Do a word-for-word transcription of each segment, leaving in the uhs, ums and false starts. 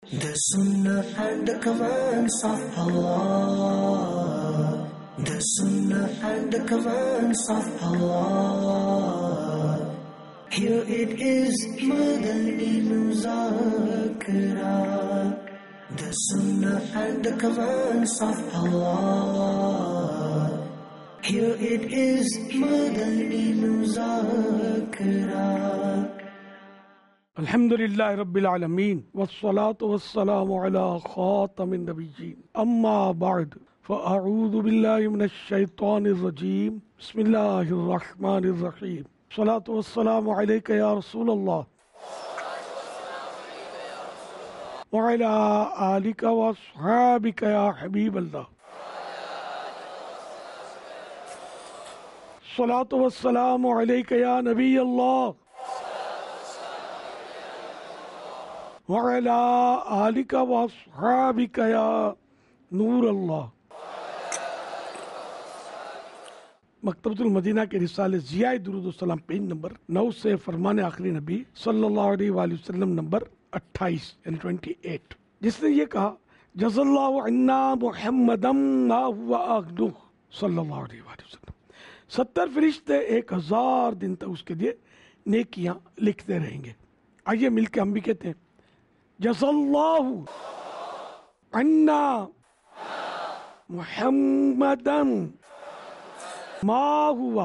The Sunnah and the commands of Allah. The Sunnah and the commands of Allah. Here it is, Madani Muzakara. The Sunnah and the commands of Allah. Here it is, Madani Muzakara. الحمدللہ رب العالمین والصلاة والسلام علی خاتم النبیین اما بعد فاعوذ باللہ من الشیطان الرجیم بسم اللہ الرحمن الرحیم الصلاة والسلام علیک یا رسول اللہ وعلی آلک واصحابک یا حبیب اللہ الصلاة والسلام علیک یا نبی اللہ وَعَلَىٰ آلِكَ وَأَصْحَابِكَ يَا نور اللہ۔ مکتبۃ المدینہ کے رسالے ضیاء درود السلام پیج نمبر نو سے فرمان آخری نبی صلی اللہ علیہ وآلہ وسلم نمبر اٹھائیس یعنی اٹھائیس، جس نے یہ کہا جزا اللہ عنا محمدًا ما هو أهله صلی اللہ علیہ وآلہ وسلم۔ ستر فرشتے ایک ہزار دن تک اس کے لیے نیکیاں لکھتے رہیں گے۔ آئیے مل کے ہم بھی کہتے ہیں جزا اللہ عنا محمدًا ما ہوا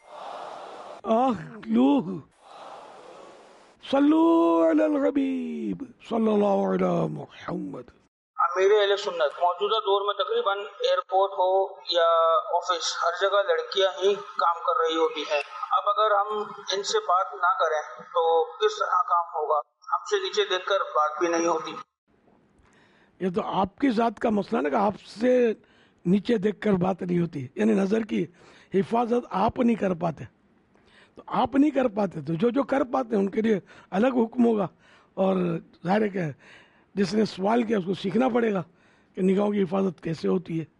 اہلہ صلو علی الحبیب صلی اللہ علی محمد۔ امیر اہل سنت موجودہ دور میں تقریباً ایئرپورٹ ہو یا آفس ہر جگہ لڑکیاں ہی کام کر رہی ہوتی ہیں۔ اب اگر ہم ان سے بات نہ کریں تو کس طرح کام ہوگا؟ ہم سے نیچے دیکھ کر بات بھی نہیں ہوتی۔ یہ تو آپ کی ذات کا مسئلہ ہے کہ آپ سے نیچے دیکھ کر بات نہیں ہوتی، یعنی نظر کی حفاظت آپ نہیں کر پاتے، تو آپ نہیں کر پاتے تو جو جو کر پاتے ہیں ان کے لیے الگ حکم ہوگا، اور ظاہر ہے کہ جس نے سوال کیا اس کو سیکھنا پڑے گا کہ نگاہوں کی حفاظت کیسے ہوتی ہے۔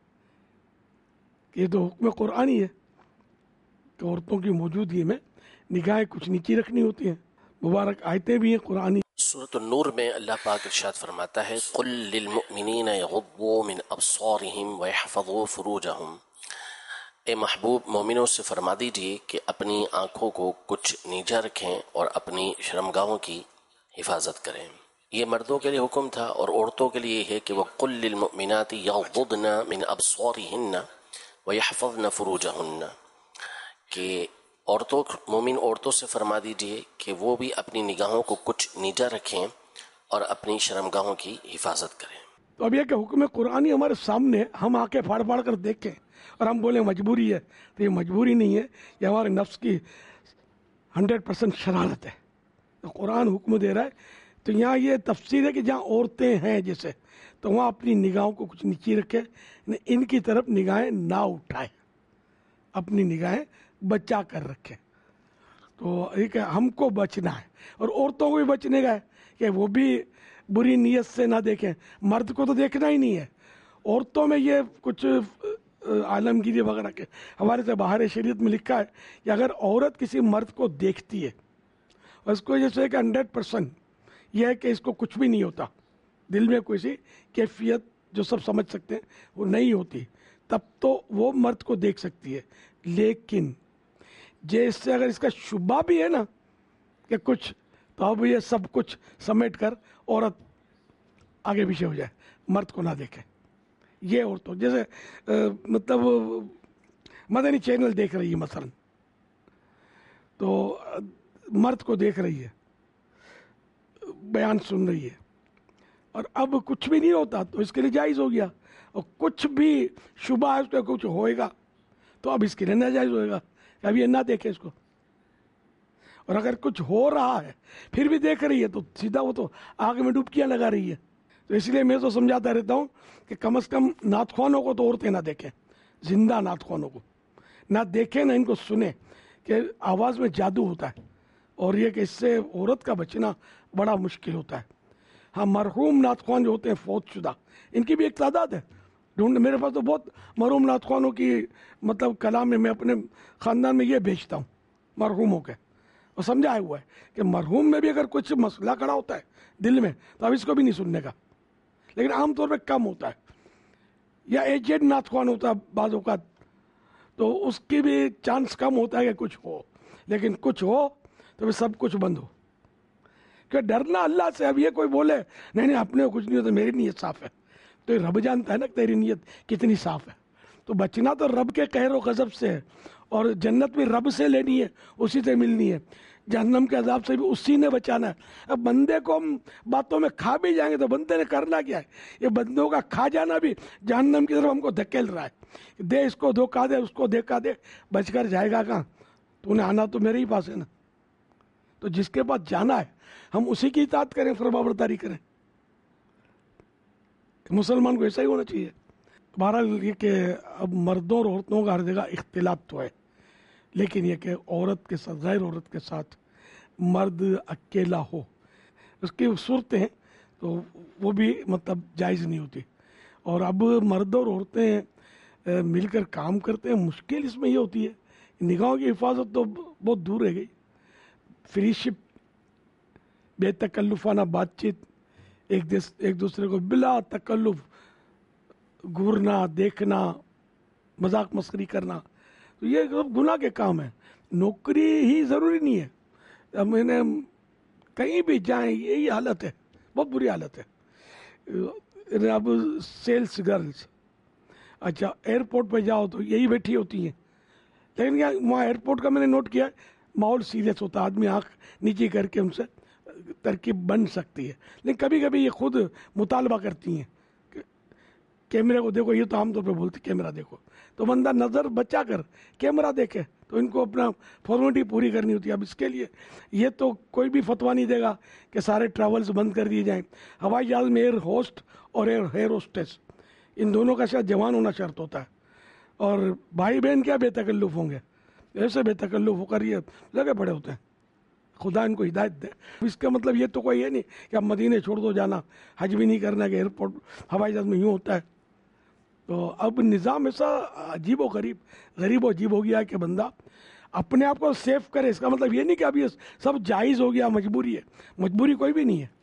یہ تو حکم قرآنی ہے کہ عورتوں کی موجودگی میں نگاہیں کچھ نیچی رکھنی ہوتی ہیں، مبارک آیتیں بھی ہیں قرآنی۔ سورۃ النور میں اللہ پاک ارشاد فرماتا ہے قل للمؤمنین یغضوا من ابصارہم ویحفظوا فروجہم، اے محبوب مومنوں سے فرما دیجیے کہ اپنی آنکھوں کو کچھ نیچا رکھیں اور اپنی شرمگاہوں کی حفاظت کریں۔ یہ مردوں کے لیے حکم تھا، اور عورتوں کے لیے ہے کہ وقل للمؤمنات یغضضن من ابصارہن ویحفظن فروجہن، کہ عورتوں مومن عورتوں سے فرما دیجئے کہ وہ بھی اپنی نگاہوں کو کچھ نیچا رکھیں اور اپنی شرمگاہوں کی حفاظت کریں۔ تو اب یہ کہ حکم قرآنی ہمارے سامنے، ہم آنکھیں پھاڑ پھاڑ کر دیکھیں اور ہم بولیں مجبوری ہے، تو یہ مجبوری نہیں ہے، یہ ہمارے نفس کی ہنڈریڈ پرسینٹ شرارت ہے۔ تو قرآن حکم دے رہا ہے، تو یہاں یہ تفسیر ہے کہ جہاں عورتیں ہیں جیسے، تو وہاں اپنی نگاہوں کو کچھ نیچی رکھیں، ان کی طرف نگاہیں نہ اٹھائیں، اپنی نگاہیں بچا کر رکھیں۔ تو ایک ہم کو بچنا ہے، اور عورتوں کو بھی بچنے کا ہے کہ وہ بھی بری نیت سے نہ دیکھیں۔ مرد کو تو دیکھنا ہی نہیں ہے، عورتوں میں یہ کچھ عالمگیری وغیرہ کے حوالے سے باہر شریعت میں لکھا ہے کہ اگر عورت کسی مرد کو دیکھتی ہے اور اس کو جیسے کہ ہنڈریڈ پرسینٹ یہ ہے کہ اس کو کچھ بھی نہیں ہوتا، دل میں کوئی سی کیفیت جو سب سمجھ سکتے ہیں وہ نہیں ہوتی، تب تو وہ مرد کو دیکھ سکتی ہے۔ لیکن جیسے اگر اس کا شبہ بھی ہے نا کہ کچھ، تو اب یہ سب کچھ سمیٹ کر عورت آگے پیچھے ہو جائے، مرد کو نہ دیکھے۔ یہ عورتوں جیسے مطلب مدنی چینل دیکھ رہی ہے مثلا، تو مرد کو دیکھ رہی ہے، بیان سن رہی ہے، اور اب کچھ بھی نہیں ہوتا تو اس کے لیے جائز ہو گیا، اور کچھ بھی شبہ ہے اس پہ کچھ ہوئے گا تو اب اس کے لیے ناجائز ہوئے گا، اب یہ نہ دیکھے اس کو۔ اور اگر کچھ ہو رہا ہے پھر بھی دیکھ رہی ہے تو سیدھا وہ تو آگ میں ڈبکیاں لگا رہی ہے۔ تو اس لیے میں تو سمجھاتا رہتا ہوں کہ کم از کم نعت خوانوں کو تو عورتیں نہ دیکھیں، زندہ نعت خوانوں کو نہ دیکھیں، نہ ان کو سنیں، کہ آواز میں جادو ہوتا ہے، اور یہ کہ اس سے عورت کا بچنا بڑا مشکل ہوتا ہے۔ ہاں مرحوم نعت خوان جو ہوتے ہیں فوت شدہ، ان کی بھی ایک تعداد ہے، ڈھونڈ میرے پاس تو بہت مرحوم نعت خوانوں کی مطلب کلام میں میں اپنے خاندان میں یہ بھیجتا ہوں مرحوموں کے، اور سمجھایا ہوا ہے کہ مرحوم میں بھی اگر کچھ مسئلہ کھڑا ہوتا ہے دل میں تو اب اس کو بھی نہیں سننے کا، لیکن عام طور پہ کم ہوتا ہے، یا ایجنٹ نعت خوان ہوتا ہے بعض اوقات تو اس کی بھی چانس کم ہوتا ہے کہ کچھ ہو، لیکن کچھ ہو تو پھر سب کچھ بند ہو، کہ ڈرنا اللہ سے. اب یہ کوئی بولے نہیں نہیں اپنے کو کچھ نہیں ہوتا میری نیت صاف ہے، تو یہ رب جانتا ہے نا کہ تیری نیت کتنی صاف ہے. تو بچنا تو رب کے قہر و غضب سے ہے، اور جنت بھی رب سے لینی ہے، اسی سے ملنی ہے، جہنم کے عذاب سے بھی اسی نے بچانا ہے. اب بندے کو ہم باتوں میں کھا بھی جائیں گے تو بندے نے کرنا کیا ہے؟ یہ بندوں کا کھا جانا بھی جہنم کی طرف ہم کو دھکیل رہا ہے. دے اس کو دھوکا دے، اس کو دھوکا دے، بچ کر جائے گا کہاں؟ تو نے آنا تو میرے ہی پاس ہے نا. تو جس کے پاس جانا ہے ہم اسی کی اطاعت کریں، فرما برداری کریں. مسلمان کو ایسا ہی ہونا چاہیے. بہرحال یہ کہ اب مردوں اور عورتوں کا ہر جگہ اختلاط تو ہے، لیکن یہ کہ عورت کے ساتھ غیر عورت کے ساتھ مرد اکیلا ہو، اس کی صورتیں ہیں تو وہ بھی مطلب جائز نہیں ہوتی. اور اب مرد اور عورتیں مل کر کام کرتے ہیں، مشکل اس میں یہ ہوتی ہے نگاہوں کی حفاظت تو بہت دور رہ گئی. فری شپ، بے تکلفانہ بات چیت، ایک دس ایک دوسرے کو بلا تکلف گھورنا، دیکھنا، مذاق مسخری کرنا، تو یہ سب گناہ کے کام ہیں. نوکری ہی ضروری نہیں ہے. اب میں نے کہیں بھی جائیں یہی حالت ہے، بہت بری حالت ہے. اب سیلس گرلز، اچھا ایئرپورٹ پہ جاؤ تو یہی بیٹھی ہوتی ہیں، لیکن کیا وہاں ایئرپورٹ کا میں نے نوٹ کیا ماحول سیریس ہوتا ہے، آدمی آنکھ نیچی کر کے ان سے ترکیب بن سکتی ہے. لیکن کبھی کبھی یہ خود مطالبہ کرتی ہیں کہ کیمرے کو دیکھو، یہ تو عام طور پہ بولتی کیمرہ دیکھو، تو بندہ نظر بچا کر کیمرہ دیکھے. تو ان کو اپنا فارمیلٹی پوری کرنی ہوتی ہے. اب اس کے لیے یہ تو کوئی بھی فتویٰ نہیں دے گا کہ سارے ٹریولز بند کر دیے جائیں. ہوائی جہاز میں ایئر ہوسٹ اور ایئر ایئر ہوسٹس ان دونوں کا شاید جوان ہونا شرط ہوتا ہے. اور بھائی بہن کیا بے تکلف ہوں گے، ایسے بے تکلف ہو کر یہ لگے پڑے ہوتے ہیں. خدا ان کو ہدایت دے. اس کا مطلب یہ تو کوئی ہے نہیں کہ اب مدینے چھوڑ دو جانا، حج بھی نہیں کرنا کہ ایئرپورٹ ہوائی جہاز میں یوں ہوتا ہے. تو اب نظام ایسا عجیب و غریب غریب و عجیب ہو گیا ہے کہ بندہ اپنے آپ کو سیف کرے. اس کا مطلب یہ نہیں کہ اب یہ سب جائز ہو گیا، مجبوری ہے. مجبوری کوئی بھی نہیں ہے.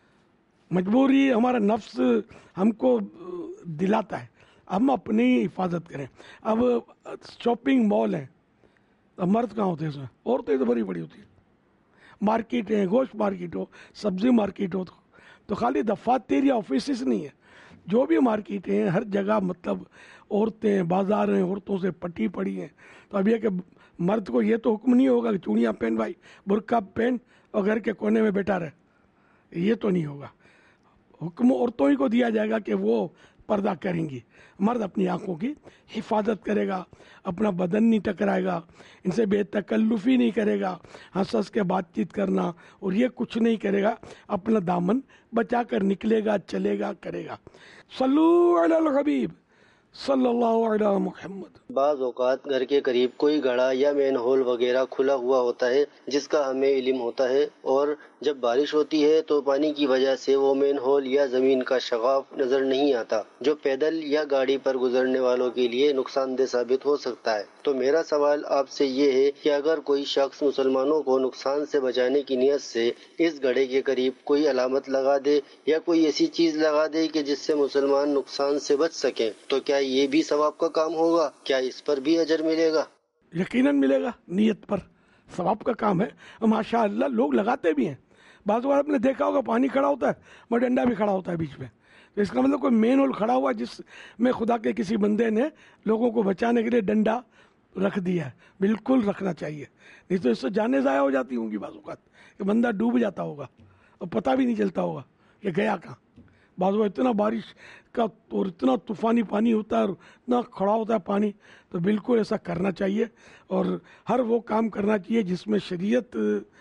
مجبوری ہمارا نفس ہم کو دلاتا ہے، ہم اپنی حفاظت کریں. اب شاپنگ مال ہیں، اب مرد کہاں ہوتے ہیں اس میں؟ عورتیں تو بڑی بڑی ہوتی ہیں. مارکیٹ ہیں، گوشت مارکیٹ ہو، سبزی مارکیٹ ہو، تو خالی دفاتر یا آفیسز نہیں ہے، جو بھی مارکیٹ ہیں ہر جگہ مطلب عورتیں، بازار ہیں عورتوں سے پٹی پڑی ہیں. تو اب یہ کہ مرد کو یہ تو حکم نہیں ہوگا کہ چوڑیاں پہن بھائی، برقع پہن اور گھر کے کونے میں بیٹھا رہے، یہ تو نہیں ہوگا. حکم عورتوں ہی کو دیا جائے گا کہ وہ پردہ کریں گی. مرد اپنی آنکھوں کی حفاظت کرے گا، اپنا بدن نہیں ٹکرائے گا، ان سے بے تکلفی نہیں کرے گا، ہنس ہنس کے بات چیت کرنا اور یہ کچھ نہیں کرے گا. اپنا دامن بچا کر نکلے گا، چلے گا، کرے گا. صلو علی الحبیب صلی اللہ علیہ محمد. بعض اوقات گھر کے قریب کوئی گڑھا یا مین ہول وغیرہ کھلا ہوا ہوتا ہے جس کا ہمیں علم ہوتا ہے، اور جب بارش ہوتی ہے تو پانی کی وجہ سے وہ مین ہول یا زمین کا شگاف نظر نہیں آتا، جو پیدل یا گاڑی پر گزرنے والوں کے لیے نقصان دہ ثابت ہو سکتا ہے. تو میرا سوال آپ سے یہ ہے کہ اگر کوئی شخص مسلمانوں کو نقصان سے بچانے کی نیت سے اس گڑھے کے قریب کوئی علامت لگا دے یا کوئی ایسی چیز لگا دے کہ جس سے مسلمان نقصان سے بچ سکیں، تو کیا یہ بھی ثواب کا کام ہوگا؟ کیا اس پر بھی اجر ملے گا؟ یقیناً ملے گا. نیت پر ثواب کا کام ہے. ماشاء اللہ لوگ لگاتے بھی ہیں. بعض بار آپ نے دیکھا ہوگا پانی کھڑا ہوتا ہے اور ڈنڈا بھی کھڑا ہوتا ہے بیچ میں. تو اس کا مطلب کوئی مین ہول کھڑا ہوا جس میں خدا کے کسی بندے نے لوگوں کو بچانے کے لیے ڈنڈا رکھ دیا ہے. بالکل رکھنا چاہیے، نہیں تو اس سے جانیں ضائع ہو جاتی ہوں گی بعض اوقات کہ بندہ ڈوب جاتا ہوگا اور پتہ بھی نہیں چلتا ہوگا کہ گیا کہاں. بعض وہ اتنا بارش کا اور اتنا طوفانی پانی ہوتا ہے اور اتنا کھڑا ہوتا ہے پانی، تو بالکل ایسا کرنا چاہیے. اور ہر وہ کام کرنا چاہیے جس میں شریعت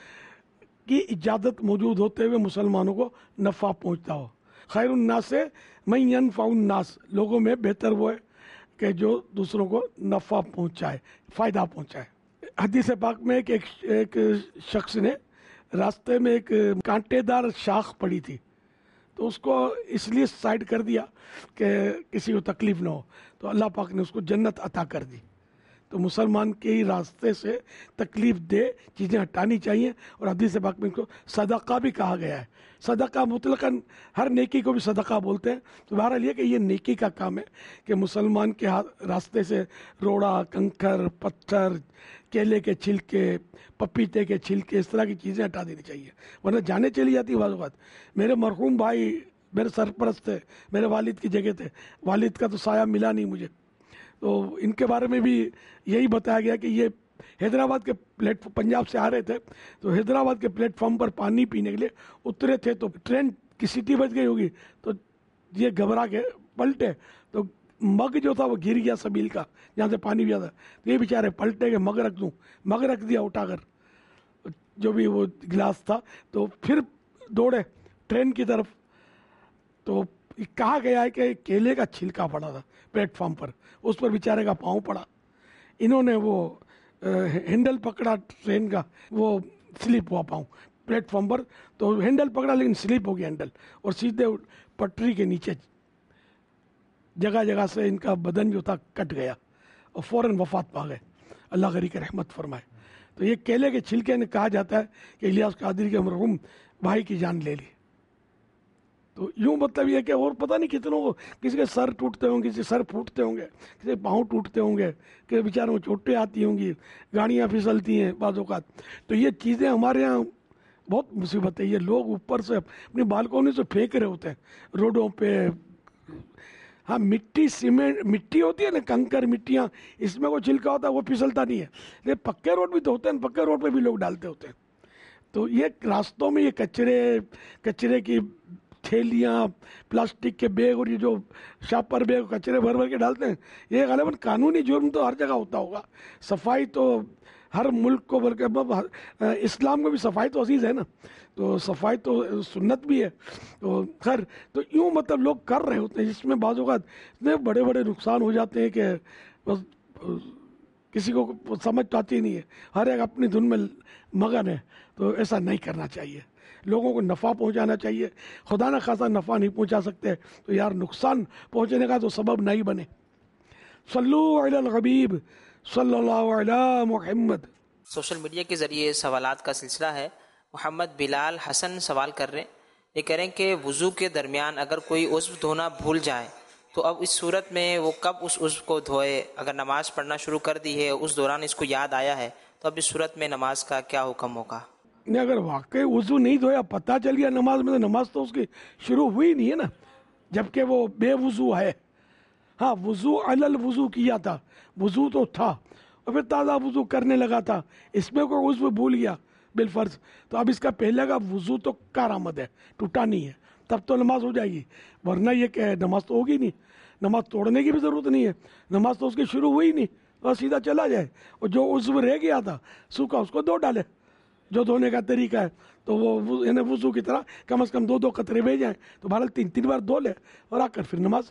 کی اجازت موجود ہوتے ہوئے مسلمانوں کو نفع پہنچتا ہو. خیر الناس من ینفع الناس، لوگوں میں بہتر وہ ہے کہ جو دوسروں کو نفع پہنچائے، فائدہ پہنچائے. حدیث پاک میں ایک ایک شخص نے راستے میں ایک کانٹے دار شاخ پڑی تھی، تو اس کو اس لیے سائڈ کر دیا کہ کسی کو تکلیف نہ ہو، تو اللہ پاک نے اس کو جنت عطا کر دی. تو مسلمان کے ہی راستے سے تکلیف دہ چیزیں ہٹانی چاہیے. اور حدیث پاک میں ان کو صدقہ بھی کہا گیا ہے. صدقہ مطلقاً ہر نیکی کو بھی صدقہ بولتے ہیں. تو بہرحال یہ کہ یہ نیکی کا کام ہے کہ مسلمان کے راستے سے روڑا, کنکر, پتھر, کیلے کے چھلکے, پپیتے کے چھلکے, اس طرح کی چیزیں ہٹا دینی چاہیے, ورنہ جانے چلی جاتی بعض اوقات. میرے مرحوم بھائی میرے سرپرست تھے, میرے والد کی جگہ تھے, والد کا تو سایہ ملا نہیں مجھے. تو ان کے بارے میں بھی یہی بتایا گیا کہ یہ حیدرآباد کے پلیٹ پنجاب سے آ رہے تھے, تو حیدرآباد کے پلیٹ فارم پر پانی پینے کے لیے اترے تھے, تو ٹرین کی سیٹی بج گئی ہوگی, تو یہ گھبرا کے پلٹے, تو مگ جو تھا وہ گر گیا سبیل کا جہاں سے پانی پیا تھا. تو یہ بیچارے پلٹے کہ مگ رکھ دوں, مگ رکھ دیا اٹھا کر جو بھی وہ گلاس تھا, تو پھر دوڑے ٹرین کی طرف. تو کہا گیا ہے کہ کیلے کا چھلکا پڑا تھا پلیٹ فارم پر, اس پر بیچارے کا پاؤں پڑا. انہوں نے وہ ہینڈل پکڑا ٹرین کا, وہ سلپ ہوا پاؤں پلیٹ فارم پر, تو ہینڈل پکڑا لیکن سلپ ہو گیا ہینڈل, اور سیدھے پٹری کے نیچے جگہ جگہ سے ان کا بدن جو تھا کٹ گیا اور فوراً وفات پا گئے. اللہ غری کے رحمت فرمائے. تو یہ کیلے کے چھلکے نے کہا جاتا ہے کہ الیاس قادری کے مرحوم بھائی کی جان لے لی. تو یوں مطلب یہ کہ اور پتہ نہیں کتنوں کو, کسی کے سر ٹوٹتے ہوں گے, کسی سر پھوٹتے ہوں گے, کسی کے پاؤں ٹوٹتے ہوں گے, کہ بیچاروں کو چوٹیں آتی ہوں گی, گاڑیاں پھسلتی ہیں بعض اوقات. تو یہ چیزیں ہمارے یہاں بہت مصیبت ہے. یہ لوگ اوپر سے اپنی بالکونی سے پھینک رہے ہوتے ہیں روڈوں پہ. ہاں مٹی سیمنٹ مٹی ہوتی ہے نا, کنکر مٹیاں, اس میں کوئی چھلکا ہوتا ہے وہ پھسلتا نہیں ہے, لیکن پکے روڈ بھی تو ہوتے ہیں, پکے روڈ پہ بھی لوگ ڈالتے ہوتے ہیں. تو یہ راستوں میں یہ کچرے کچرے کی تھیلیاں, پلاسٹک کے بیگ, اور یہ جو شاپر بیگ کچرے بھر بھر کے ڈالتے ہیں, یہ غالباً قانونی جرم تو ہر جگہ ہوتا ہوگا. صفائی تو ہر ملک کو, بلکہ اسلام کو بھی صفائی تو عزیز ہے نا, تو صفائی تو سنت بھی ہے. تو خیر, تو یوں مطلب لوگ کر رہے ہوتے ہیں, جس میں بعض اوقات اتنے بڑے بڑے نقصان ہو جاتے ہیں کہ بس کسی کو سمجھ آتی نہیں ہے, ہر ایک اپنی دھن میں مگن ہے. تو ایسا نہیں کرنا چاہیے, لوگوں کو نفع پہنچانا چاہیے. خدا نہ خاصا نفع نہیں پہنچا سکتے تو یار نقصان پہنچنے کا تو سبب نہیں بنے. صلو علی الحبیب صلی اللہ علی محمد. سوشل میڈیا کے ذریعے سوالات کا سلسلہ ہے. محمد بلال حسن سوال کر رہے ہیں, یہ کہہ رہے ہیں کہ وضو کے درمیان اگر کوئی عضو دھونا بھول جائے تو اب اس صورت میں وہ کب اس عضو کو دھوئے؟ اگر نماز پڑھنا شروع کر دی ہے, اس دوران اس کو یاد آیا ہے, تو اب اس صورت میں نماز کا کیا حکم ہوگا؟ نہیں, اگر واقعی وضو نہیں دھویا, پتہ چل گیا نماز میں, تو نماز تو اس کی شروع ہوئی نہیں ہے نا, جبکہ وہ بے وضو ہے. ہاں وضو علی الوضو کیا تھا, وضو تو تھا, اور پھر تازہ وضو کرنے لگا تھا, اس میں کوئی عضو بھول گیا بالفرض, تو اب اس کا پہلے کا وضو تو کارآمد ہے, ٹوٹا نہیں ہے, تب تو نماز ہو جائے گی. ورنہ یہ کہ نماز تو ہوگی نہیں, نماز توڑنے کی بھی ضرورت نہیں ہے, نماز تو اس کی شروع ہوئی نہیں, اور سیدھا چلا جائے. اور جو عضو رہ گیا تھا سوکھا, اس کو دھو ڈالے, جو دھونے کا طریقہ ہے. تو وہ یعنی وضو کی طرح کم از کم دو دو قطرے بھیج جائیں, تو بہرحال تین تین بار دھو لے, اور آ کر پھر نماز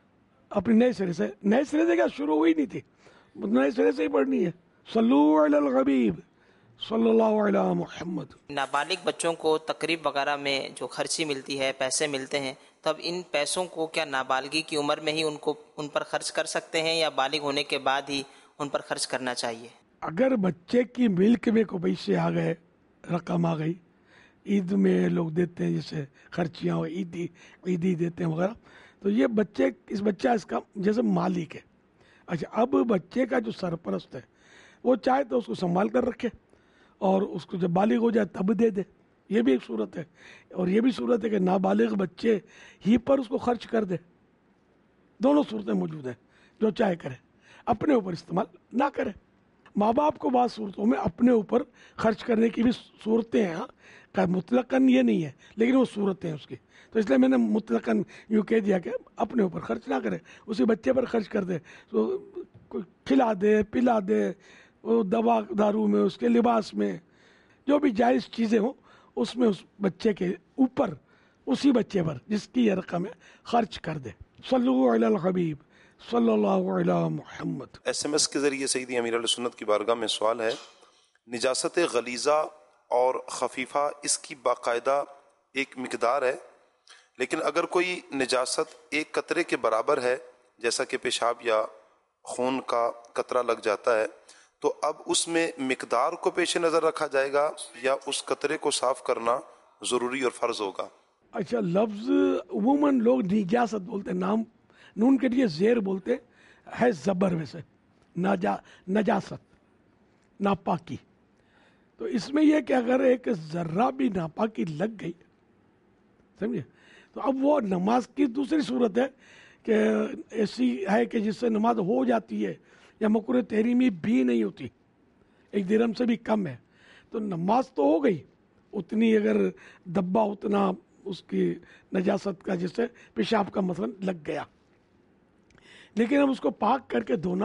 اپنی نئے سرے سے, نئے سرے سے کیا شروع ہوئی نہیں تھی, نئے سرے سے ہی پڑھنی ہے. صلو علی الحبیب صلی اللہ علی محمد. نابالغ بچوں کو تقریب وغیرہ میں جو خرچی ملتی ہے, پیسے ملتے ہیں, تب ان پیسوں کو کیا نابالغی کی عمر میں ہی ان کو ان پر خرچ کر سکتے ہیں, یا بالغ ہونے کے بعد ہی ان پر خرچ کرنا چاہیے؟ اگر بچے کی ملک میں کو پیسے آ گئے, رقم آ گئی, عید میں لوگ دیتے ہیں جیسے خرچیاں ہو, عیدی عیدی دیتے ہیں وغیرہ, تو یہ بچے اس بچہ اس کا جیسے مالک ہے. اچھا, اب بچے کا جو سرپرست ہے وہ چاہے تو اس کو سنبھال کر رکھے, اور اس کو جب بالغ ہو جائے تب دے دے, یہ بھی ایک صورت ہے. اور یہ بھی صورت ہے کہ نابالغ بچے ہی پر اس کو خرچ کر دے. دونوں صورتیں موجود ہیں, جو چاہے کرے, اپنے اوپر استعمال نہ کرے. ماں باپ کو بعض صورتوں میں اپنے اوپر خرچ کرنے کی بھی صورتیں ہیں, مطلقاً یہ نہیں ہے, لیکن وہ صورتیں ہیں اس کی. تو اس لیے میں نے مطلقاً یوں کہہ دیا کہ اپنے اوپر خرچ نہ کرے, اسی بچے پر خرچ کر دے, تو کھلا دے, پلا دے, وہ دوا دارو میں, اس کے لباس میں, جو بھی جائز چیزیں ہوں اس میں اس بچے کے اوپر, اسی بچے پر جس کی یہ رقم ہے, خرچ کر دے. صلو علی الحبیب صلی اللہ علی محمد. ایس ایم ایس کے ذریعے سیدی امیر علیہ سنت کی بارگاہ میں سوال ہے, نجاست غلیظہ اور خفیفہ اس کی باقاعدہ ایک مقدار ہے, لیکن اگر کوئی نجاست ایک قطرے کے برابر ہے جیسا کہ پیشاب یا خون کا قطرہ لگ جاتا ہے تو اب اس میں مقدار کو پیش نظر رکھا جائے گا یا اس قطرے کو صاف کرنا ضروری اور فرض ہوگا؟ اچھا، لفظ عموماً لوگ نجاست بولتے، نام نون کے لیے زیر بولتے ہے زبر ویسے، نجا نجاست ناپاکی. تو اس میں یہ کہ اگر ایک ذرہ بھی ناپاکی لگ گئی، سمجھے، تو اب وہ نماز کی دوسری صورت ہے کہ ایسی ہے کہ جس سے نماز ہو جاتی ہے یا مکروہ تحریمی بھی نہیں ہوتی، ایک درہم سے بھی کم ہے، تو نماز تو ہو گئی اتنی، اگر دبا اتنا اس کی نجاست کا جس سے پیشاب کا مثلا لگ گیا، لیکن اب اس کو پاک کر کے دھونا،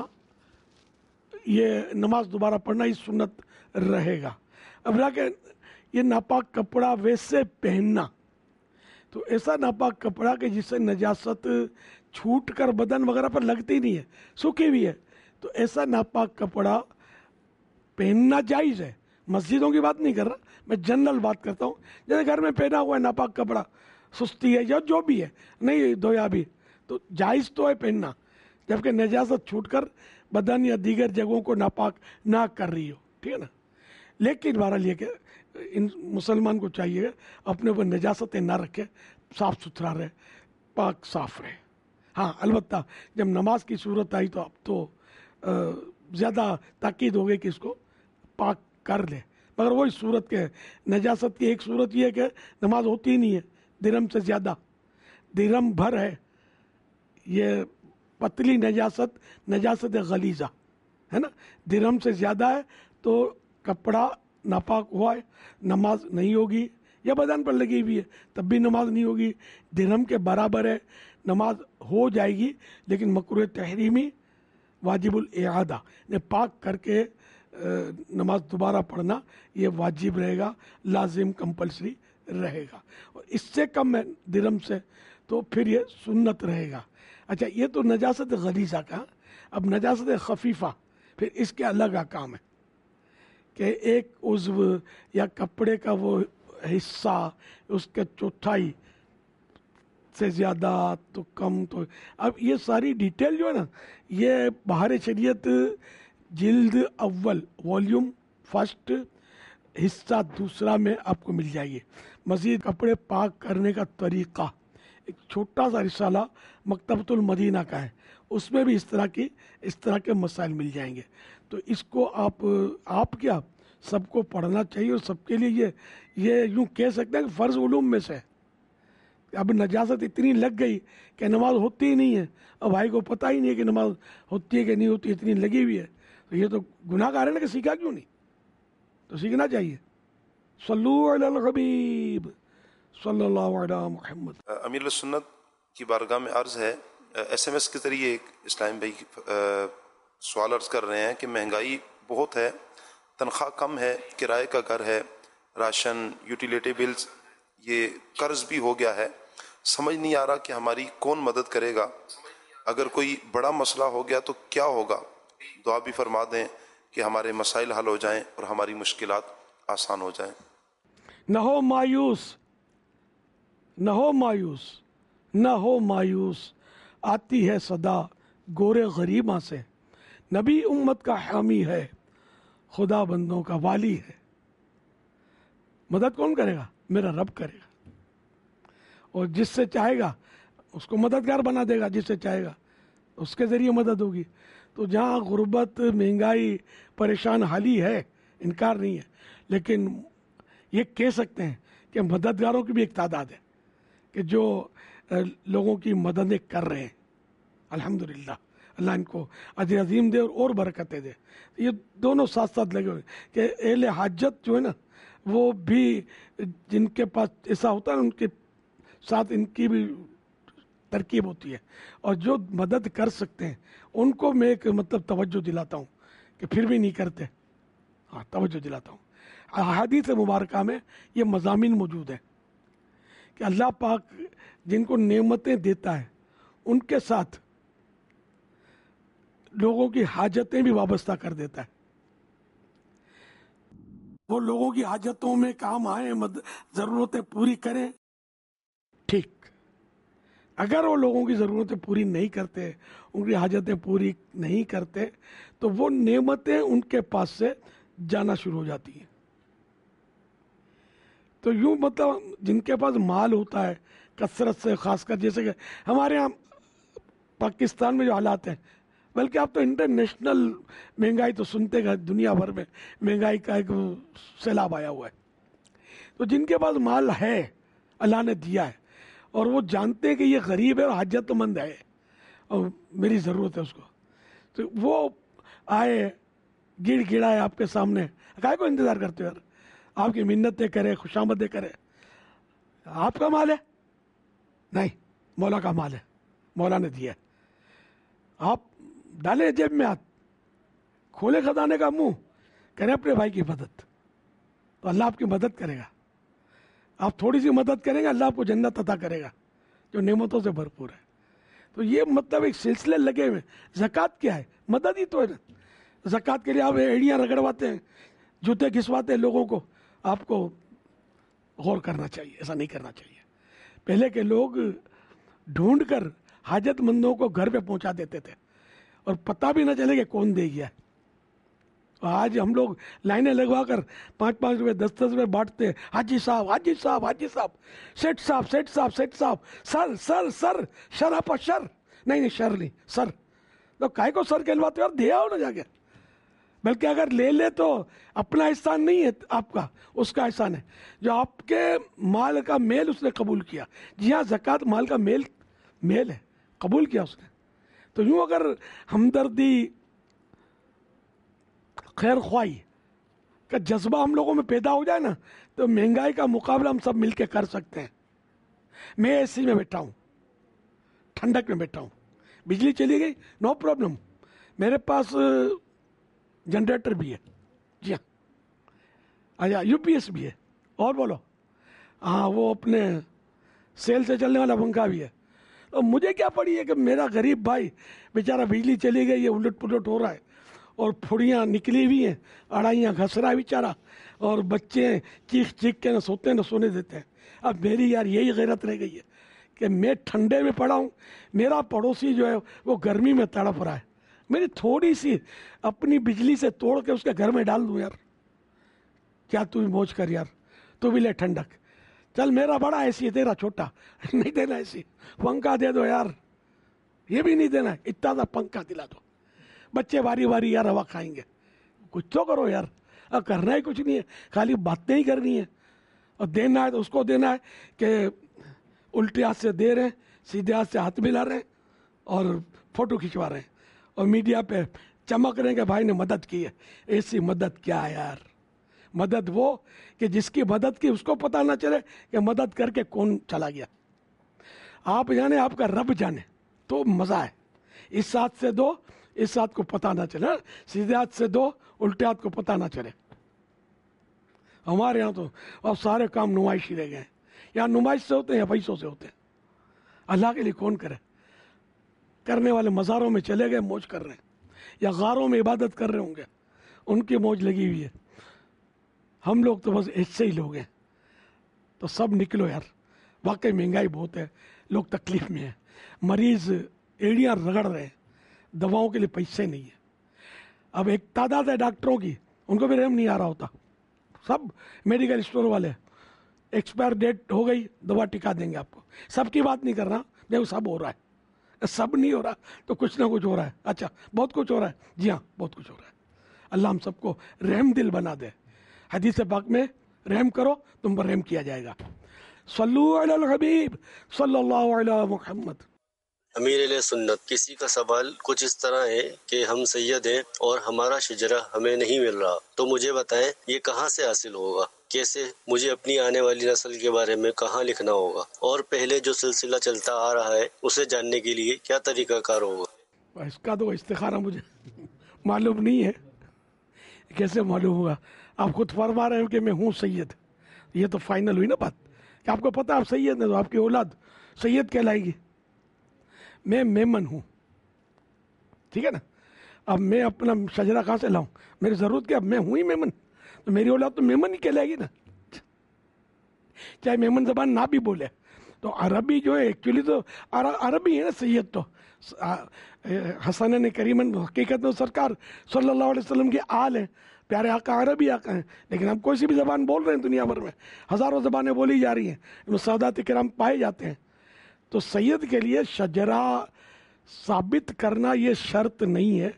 یہ نماز دوبارہ پڑھنا، یہ سنت رہے گا. اب رہا کہ یہ ناپاک کپڑا ویسے پہننا، تو ایسا ناپاک کپڑا کہ جس سے نجاست چھوٹ کر بدن وغیرہ پر لگتی نہیں ہے، سوکھی ہوئی ہے، تو ایسا ناپاک کپڑا پہننا جائز ہے. مسجدوں کی بات نہیں کر رہا، میں جنرل بات کرتا ہوں. جیسے گھر میں پہنا ہوا ہے ناپاک کپڑا، سستی ہے یا جو بھی ہے، نہیں دھویا بھی، تو جائز تو ہے پہننا، جبکہ نجاست چھوٹ کر بدن یا دیگر جگہوں کو ناپاک نہ کر رہی ہو، ٹھیک ہے نا. لیکن بہرحال یہ کہ ان مسلمان کو چاہیے اپنے اوپر نجاستیں نہ رکھے، صاف ستھرا رہے، پاک صاف رہے. ہاں البتہ جب نماز کی صورت آئی تو اب تو زیادہ تاکید ہو گئی کہ اس کو پاک کر لے، مگر وہی صورت کے نجاست کی ایک صورت یہ ہے کہ نماز ہوتی ہی نہیں ہے، درہم سے زیادہ، درہم بھر ہے، یہ پتلی نجاست نجاست غلیظہ ہے نا، درہم سے زیادہ ہے تو کپڑا ناپاک ہوا ہے، نماز نہیں ہوگی، یا بدن پر لگی ہوئی ہے تب بھی نماز نہیں ہوگی. درہم کے برابر ہے، نماز ہو جائے گی، لیکن مکروہ تحریمی واجب الاعادہ، نے پاک کر کے نماز دوبارہ پڑھنا یہ واجب رہے گا، لازم کمپلسری رہے گا. اور اس سے کم ہے درہم سے تو پھر یہ سنت رہے گا. اچھا، یہ تو نجاست غلیظہ کا. اب نجاست خفیفہ، پھر اس کے الگ احکام ہے کہ ایک عضو یا کپڑے کا وہ حصہ، اس کے چوتھائی سے زیادہ تو کم، تو اب یہ ساری ڈیٹیل جو ہے نا، یہ بہار شریعت جلد اول والیوم فرسٹ حصہ دوسرا میں آپ کو مل جائے گی. مزید کپڑے پاک کرنے کا طریقہ ایک چھوٹا سا رسالہ مکتبۃ المدینہ کا ہے، اس میں بھی اس طرح کی اس طرح کے مسائل مل جائیں گے. تو اس کو آپ آپ کیا سب کو پڑھنا چاہیے، اور سب کے لیے یہ یہ یوں کہہ سکتے ہیں کہ فرض علوم میں سے. اب نجاست اتنی لگ گئی کہ نماز ہوتی ہی نہیں ہے، اب بھائی کو پتہ ہی نہیں ہے کہ نماز ہوتی ہے کہ نہیں ہوتی، اتنی لگی ہوئی ہے، تو یہ تو گناہ گار ہے نا، کہ سیکھا کیوں نہیں؟ تو سیکھنا چاہیے. صلو علی الحبیب صلی اللہ علیہ محمد. امیر السنت کی بارگاہ میں عرض ہے، ایس ایم ایس کے ذریعے ایک اسلام بھائی سوال عرض کر رہے ہیں کہ مہنگائی بہت ہے، تنخواہ کم ہے، کرائے کا گھر ہے، راشن، یوٹیلیٹی بلز، یہ قرض بھی ہو گیا ہے، سمجھ نہیں آ رہا کہ ہماری کون مدد کرے گا، اگر کوئی بڑا مسئلہ ہو گیا تو کیا ہوگا؟ دعا بھی فرما دیں کہ ہمارے مسائل حل ہو جائیں اور ہماری مشکلات آسان ہو جائیں. نہ ہو مایوس، نہ ہو مایوس، نہ ہو مایوس، آتی ہے صدا گورے غریباں سے، نبی امت کا حامی ہے، خدا بندوں کا والی ہے. مدد کون کرے گا؟ میرا رب کرے گا، اور جس سے چاہے گا اس کو مددگار بنا دے گا، جس سے چاہے گا اس کے ذریعے مدد ہوگی. تو جہاں غربت، مہنگائی، پریشان حالی ہے، انکار نہیں ہے، لیکن یہ کہہ سکتے ہیں کہ مددگاروں کی بھی ایک تعداد ہے کہ جو لوگوں کی مددیں کر رہے ہیں. الحمدللہ، اللہ ان کو اجر عظیم دے اور اور برکتیں دے. یہ دونوں ساتھ ساتھ لگے ہوئے کہ اہل حاجت جو ہے نا، وہ بھی جن کے پاس ایسا ہوتا ہے ان کے ساتھ ان کی بھی ترکیب ہوتی ہے، اور جو مدد کر سکتے ہیں ان کو میں ایک مطلب توجہ دلاتا ہوں کہ پھر بھی نہیں کرتے، ہاں توجہ دلاتا ہوں. احادیث مبارکہ میں یہ مضامین موجود ہیں کہ اللہ پاک جن کو نعمتیں دیتا ہے ان کے ساتھ لوگوں کی حاجتیں بھی وابستہ کر دیتا ہے. وہ لوگوں کی حاجتوں میں کام آئیں، ضرورتیں پوری کریں، ٹھیک، اگر وہ لوگوں کی ضرورتیں پوری نہیں کرتے، ان کی حاجتیں پوری نہیں کرتے، تو وہ نعمتیں ان کے پاس سے جانا شروع ہو جاتی ہیں. تو یوں مطلب جن کے پاس مال ہوتا ہے کثرت سے، خاص کر جیسے کہ ہمارے یہاں پاکستان میں جو حالات ہیں، بلکہ آپ تو انٹرنیشنل مہنگائی تو سنتے گا، دنیا بھر میں مہنگائی کا ایک سیلاب آیا ہوا ہے. تو جن کے پاس مال ہے، اللہ نے دیا ہے، اور وہ جانتے ہیں کہ یہ غریب ہے اور حاجت مند ہے اور میری ضرورت ہے اس کو، تو وہ آئے گڑ گڑائے آپ کے سامنے، کائے کو انتظار کرتے ہو یار؟ آپ کی منتیں کرے، خوشامدیں کرے. آپ کا مال ہے؟ نہیں، مولا کا مال ہے، مولا نے دیا ہے. آپ ڈالے جیب میں ہاتھ، کھولے خزانے کا منہ، کریں اپنے بھائی کی مدد، تو اللہ آپ کی مدد کرے گا. آپ تھوڑی سی مدد کریں گے، اللہ آپ کو جنت عطا کرے گا جو نعمتوں سے بھرپور ہے. تو یہ مطلب ایک سلسلے لگے ہوئے. زکوٰۃ کیا ہے؟ مدد ہی تو ہے نا. زکوٰۃ کے لیے آپ ایڑیاں رگڑواتے ہیں، جوتے گھسواتے ہیں لوگوں کو. آپ کو غور کرنا چاہیے، ایسا نہیں کرنا چاہیے. پہلے کے لوگ ڈھونڈ کر حاجت مندوں کو گھر پہ پہنچا دیتے تھے اور پتہ بھی نہ چلے کہ کون دے گیا. آج ہم لوگ لائنیں لگوا کر پانچ پانچ روپے دس دس روپے بانٹتے ہیں. حاجی صاحب، حاجی صاحب، حاجی صاحب، سیٹ صاحب، سیٹ صاحب، سیٹ صاحب، سر سر سر، شر آپ شر. نہیں نہیں، شر نہیں، سر. تو کائے کو سر کہلواتے ہو؟ اور دیا ہو نا جا کے. بلکہ اگر لے لے تو اپنا احسان نہیں ہے آپ کا، اس کا احسان ہے جو آپ کے مال کا میل اس نے قبول کیا. جی ہاں، زکوٰۃ مال کا میل میل ہے، قبول کیا اس نے. تو یوں اگر ہمدردی، خیر خواہی کا جذبہ ہم لوگوں میں پیدا ہو جائے نا، تو مہنگائی کا مقابلہ ہم سب مل کے کر سکتے ہیں. میں اے سی میں بیٹھا ہوں، ٹھنڈک میں بیٹھا ہوں، بجلی چلی گئی، نو پرابلم، میرے پاس جنریٹر بھی ہے. جی ہاں، اچھا، یو پی ایس بھی ہے. اور بولو، ہاں وہ اپنے سیل سے چلنے والا پنکھا بھی ہے. اور مجھے کیا پڑی ہے کہ میرا غریب بھائی بیچارہ بجلی چلی گئی ہے، الٹ پلٹ ہو رہا ہے، اور پھڑیاں نکلی ہوئی ہیں، اڑائیاں گھس رہا ہے بیچارہ، اور بچے چیخ چیخ کے نہ سوتے نہ سونے دیتے ہیں. اب میری یار یہی غیرت رہ گئی ہے کہ میں ٹھنڈے میں پڑا ہوں، میرا پڑوسی جو ہے وہ گرمی میں تڑپ رہا ہے. میری تھوڑی سی اپنی بجلی سے توڑ کے اس کے گھر میں ڈال دوں یار. کیا تو بھی موج کر یار، تو بھی لے ٹھنڈک. چل میرا بڑا ایسی ہے، تیرا چھوٹا. نہیں دینا ایسی، پنکھا دے دو یار. یہ بھی نہیں دینا، اتنا سا پنکھا دلا دو. بچے باری باری یار ہوا کھائیں گے. کچھ تو کرو یار. اب کرنا ہی کچھ نہیں ہے، خالی باتیں ہی کرنی ہے. اور دینا ہے تو اس کو دینا ہے کہ الٹے ہاتھ سے دے رہے ہیں، سیدھے ہاتھ سے ہاتھ ملا رہے ہیں اور فوٹو کھنچوا رہے ہیں اور میڈیا پہ چمک رہے ہیں کہ بھائی نے مدد کی ہے. ایسی مدد کیا ہے یار؟ مدد وہ کہ جس کی مدد کی اس کو پتہ نہ چلے کہ مدد کر کے کون چلا گیا. آپ جانے، آپ کا رب جانے، تو مزہ ہے. اس ہاتھ سے دو، اس ہاتھ کو پتہ نہ چلے، سیدھے ہاتھ سے دو، الٹے ہاتھ کو پتہ نہ چلے. ہمارے یہاں تو اب سارے کام نمائشی رہ گئے ہیں. یا نمائش سے ہوتے ہیں یا پیسوں سے ہوتے ہیں. اللہ کے لیے کون کرے؟ کرنے والے مزاروں میں چلے گئے، موج کر رہے ہیں، یا غاروں میں عبادت کر رہے ہوں گے، ان کی موج لگی ہوئی ہے. ہم لوگ تو بس ایسے ہی لوگ ہیں. تو سب نکلو یار. واقعی مہنگائی بہت ہے، لوگ تکلیف میں ہیں، مریض ایڑیاں رگڑ رہے ہیں، دواؤں کے لیے پیسے نہیں ہیں. اب ایک تعداد ہے ڈاکٹروں کی، ان کو بھی رحم نہیں آ رہا ہوتا. سب میڈیکل اسٹور والے ایکسپائر ڈیٹ ہو گئی، دوا ٹکا دیں گے آپ کو. سب کی بات نہیں کر رہا، دیکھو سب ہو رہا ہے. سب نہیں ہو رہا تو کچھ نہ کچھ ہو رہا ہے. اچھا، بہت کچھ ہو رہا ہے. جی ہاں، بہت کچھ ہو رہا ہے. اللہ ہم سب کو رحم دل بنا دے. حدیث پاک میں رحم کرو تم پر رحم کیا جائے گا. صلو علی الحبیب صلی اللہ علیہ محمد. امیر علیہ سنت، کسی کا سوال کچھ اس طرح ہے کہ ہم سید ہیں اور ہمارا شجرہ ہمیں نہیں مل رہا، تو مجھے بتائیں یہ کہاں سے حاصل ہوگا؟ کیسے؟ مجھے اپنی آنے والی نسل کے بارے میں کہاں لکھنا ہوگا؟ اور پہلے جو سلسلہ چلتا آ رہا ہے اسے جاننے کے لیے کیا طریقہ کار ہوگا؟ اس کا تو استخارہ مجھے معلوم نہیں ہے، کیسے معلوم ہوگا؟ آپ خود فرما رہے ہیں کہ میں ہوں سید. یہ تو فائنل ہوئی نا بات کہ آپ کو پتہ آپ سید ہیں تو آپ کی اولاد سید کہلائے گی. میں میمن ہوں، ٹھیک ہے نا. اب میں اپنا شجرہ کہاں سے لاؤں؟ میری ضرورت کیا؟ اب میں ہوں ہی میمن، تو میری اولاد تو میمن ہی کہلائے گی نا. چاہے میمن زبان نہ بھی بولے تو عربی جو ہے ایکچولی تو عربی ہے نا سید تو حسن کریمن حقیقت میں سرکار صلی اللہ علیہ وسلم کے آل ہیں، پیارے آقا عربی آقا ہیں، لیکن ہم کوئی سی بھی زبان بول رہے ہیں دنیا بھر میں، ہزاروں زبانیں بولی جا رہی ہیں، ان میں سادات کرام پائے جاتے ہیں. تو سید کے لیے شجرہ ثابت کرنا یہ شرط نہیں ہے،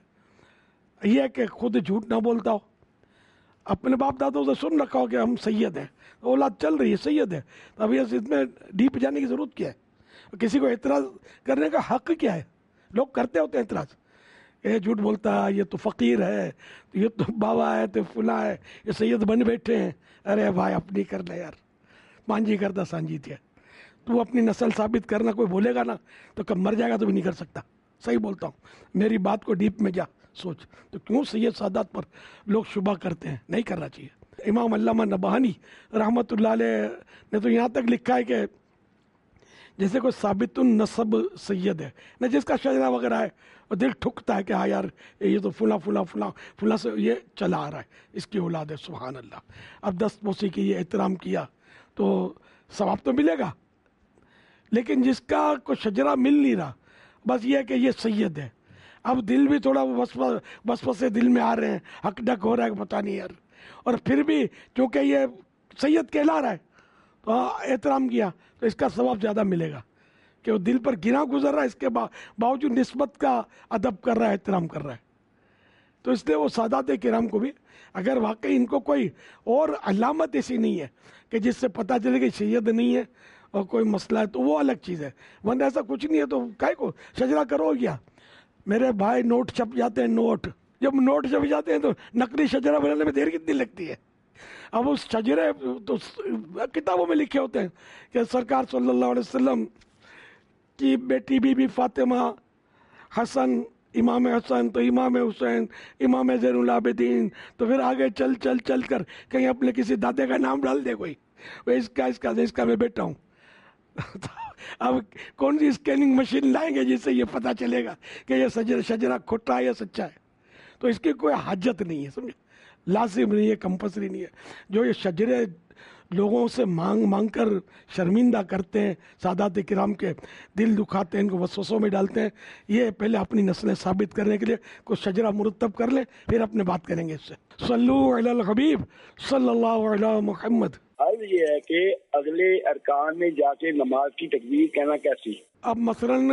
یہ کہ خود جھوٹ نہ بولتا ہو، اپنے باپ دادوں سے سن رکھا ہو کہ ہم سید ہیں، اولاد چل رہی ہے سید ہے، تو اب یہ اس میں ڈیپ جانے کی ضرورت کیا ہے؟ کسی کو اعتراض کرنے کا حق کیا ہے؟ لوگ کرتے ہوتے ہیں اعتراض، یہ جھوٹ بولتا ہے، یہ تو فقیر ہے، یہ تو بابا ہے، تو فلاں ہے، یہ سید بن بیٹھے ہیں. ارے بھائی اپنی کر لے یار، مانجی کرتا سانجی تھے. تو اپنی نسل ثابت کرنا کوئی بولے گا نا تو کب مر جائے گا تو بھی نہیں کر سکتا. صحیح بولتا ہوں، میری بات کو ڈیپ میں جا سوچ. تو کیوں سید سادات پر لوگ شبہ کرتے ہیں؟ نہیں کرنا چاہیے. امام علامہ نبہانی رحمۃ اللہ علیہ نے تو یہاں تک لکھا ہے کہ جیسے کوئی ثابت النسب سید ہے نہ، جس کا شجرہ وغیرہ ہے اور دل ٹھکتا ہے کہ ہاں یار یہ تو فلاں فلاں فلاں فلاں سے یہ چلا آ رہا ہے، اس کی اولاد ہے، سبحان اللہ. اب دست بوسی کی یہ احترام کیا تو ثواب تو ملے گا، لیکن جس کا کوئی شجرہ مل نہیں رہا، بس یہ ہے کہ یہ سید ہے، اب دل بھی تھوڑا وسوسے دل میں آ رہے ہیں، حق ڈک ہو رہا ہے کہ پتہ نہیں یار، اور پھر بھی چونکہ یہ سید کہلا رہا ہے تو احترام کیا تو اس کا ثواب زیادہ ملے گا کہ وہ دل پر گنا گزر رہا ہے، اس کے باوجود نسبت کا ادب کر رہا ہے، احترام کر رہا ہے. تو اس لیے وہ سادات کرام کو بھی اگر واقعی ان کو کوئی اور علامت ایسی نہیں ہے کہ جس سے پتہ چلے کہ سید نہیں ہے اور کوئی مسئلہ ہے تو وہ الگ چیز ہے، ورنہ ایسا کچھ نہیں ہے تو کائے کو شجرہ کرو گیا. میرے بھائی نوٹ چھپ جاتے ہیں، نوٹ جب نوٹ چھپ جاتے ہیں تو نقلی شجرہ بنانے میں دیر کتنی لگتی ہے. اب اس شجرے تو کتابوں میں لکھے ہوتے ہیں کہ سرکار صلی اللہ علیہ وسلم کی بیٹی بی بی فاطمہ، حسن امام حسن تو امام حسین، امام زین العابدین، تو پھر آگے چل چل چل کر کہیں اپنے کسی دادے کا نام ڈال دے کوئی، وہ اس کا اس کا اس کا میں بیٹا ہوں. اب کون سی اسکیننگ مشین لائیں گے جس سے یہ پتہ چلے گا کہ یہ شجرہ شجرہ کھوٹا ہے یا سچا ہے؟ تو اس کی کوئی حاجت نہیں ہے، سمجھے، لازم نہیں ہے، کمپلسری نہیں ہے. جو یہ شجرے لوگوں سے مانگ مانگ کر شرمندہ کرتے ہیں، سادات کرام کے دل دکھاتے ہیں، ان کو وسوسوں میں ڈالتے ہیں، یہ پہلے اپنی نسلیں ثابت کرنے کے لیے کوئی شجرہ مرتب کر لیں، پھر اپنے بات کریں گے اس سے. صلو علی الحبیب صلی اللہ علی محمد. عرض یہ ہے کہ اگلے ارکان میں جا کے نماز کی تکبیر کہنا کیسی؟ اب مثلاً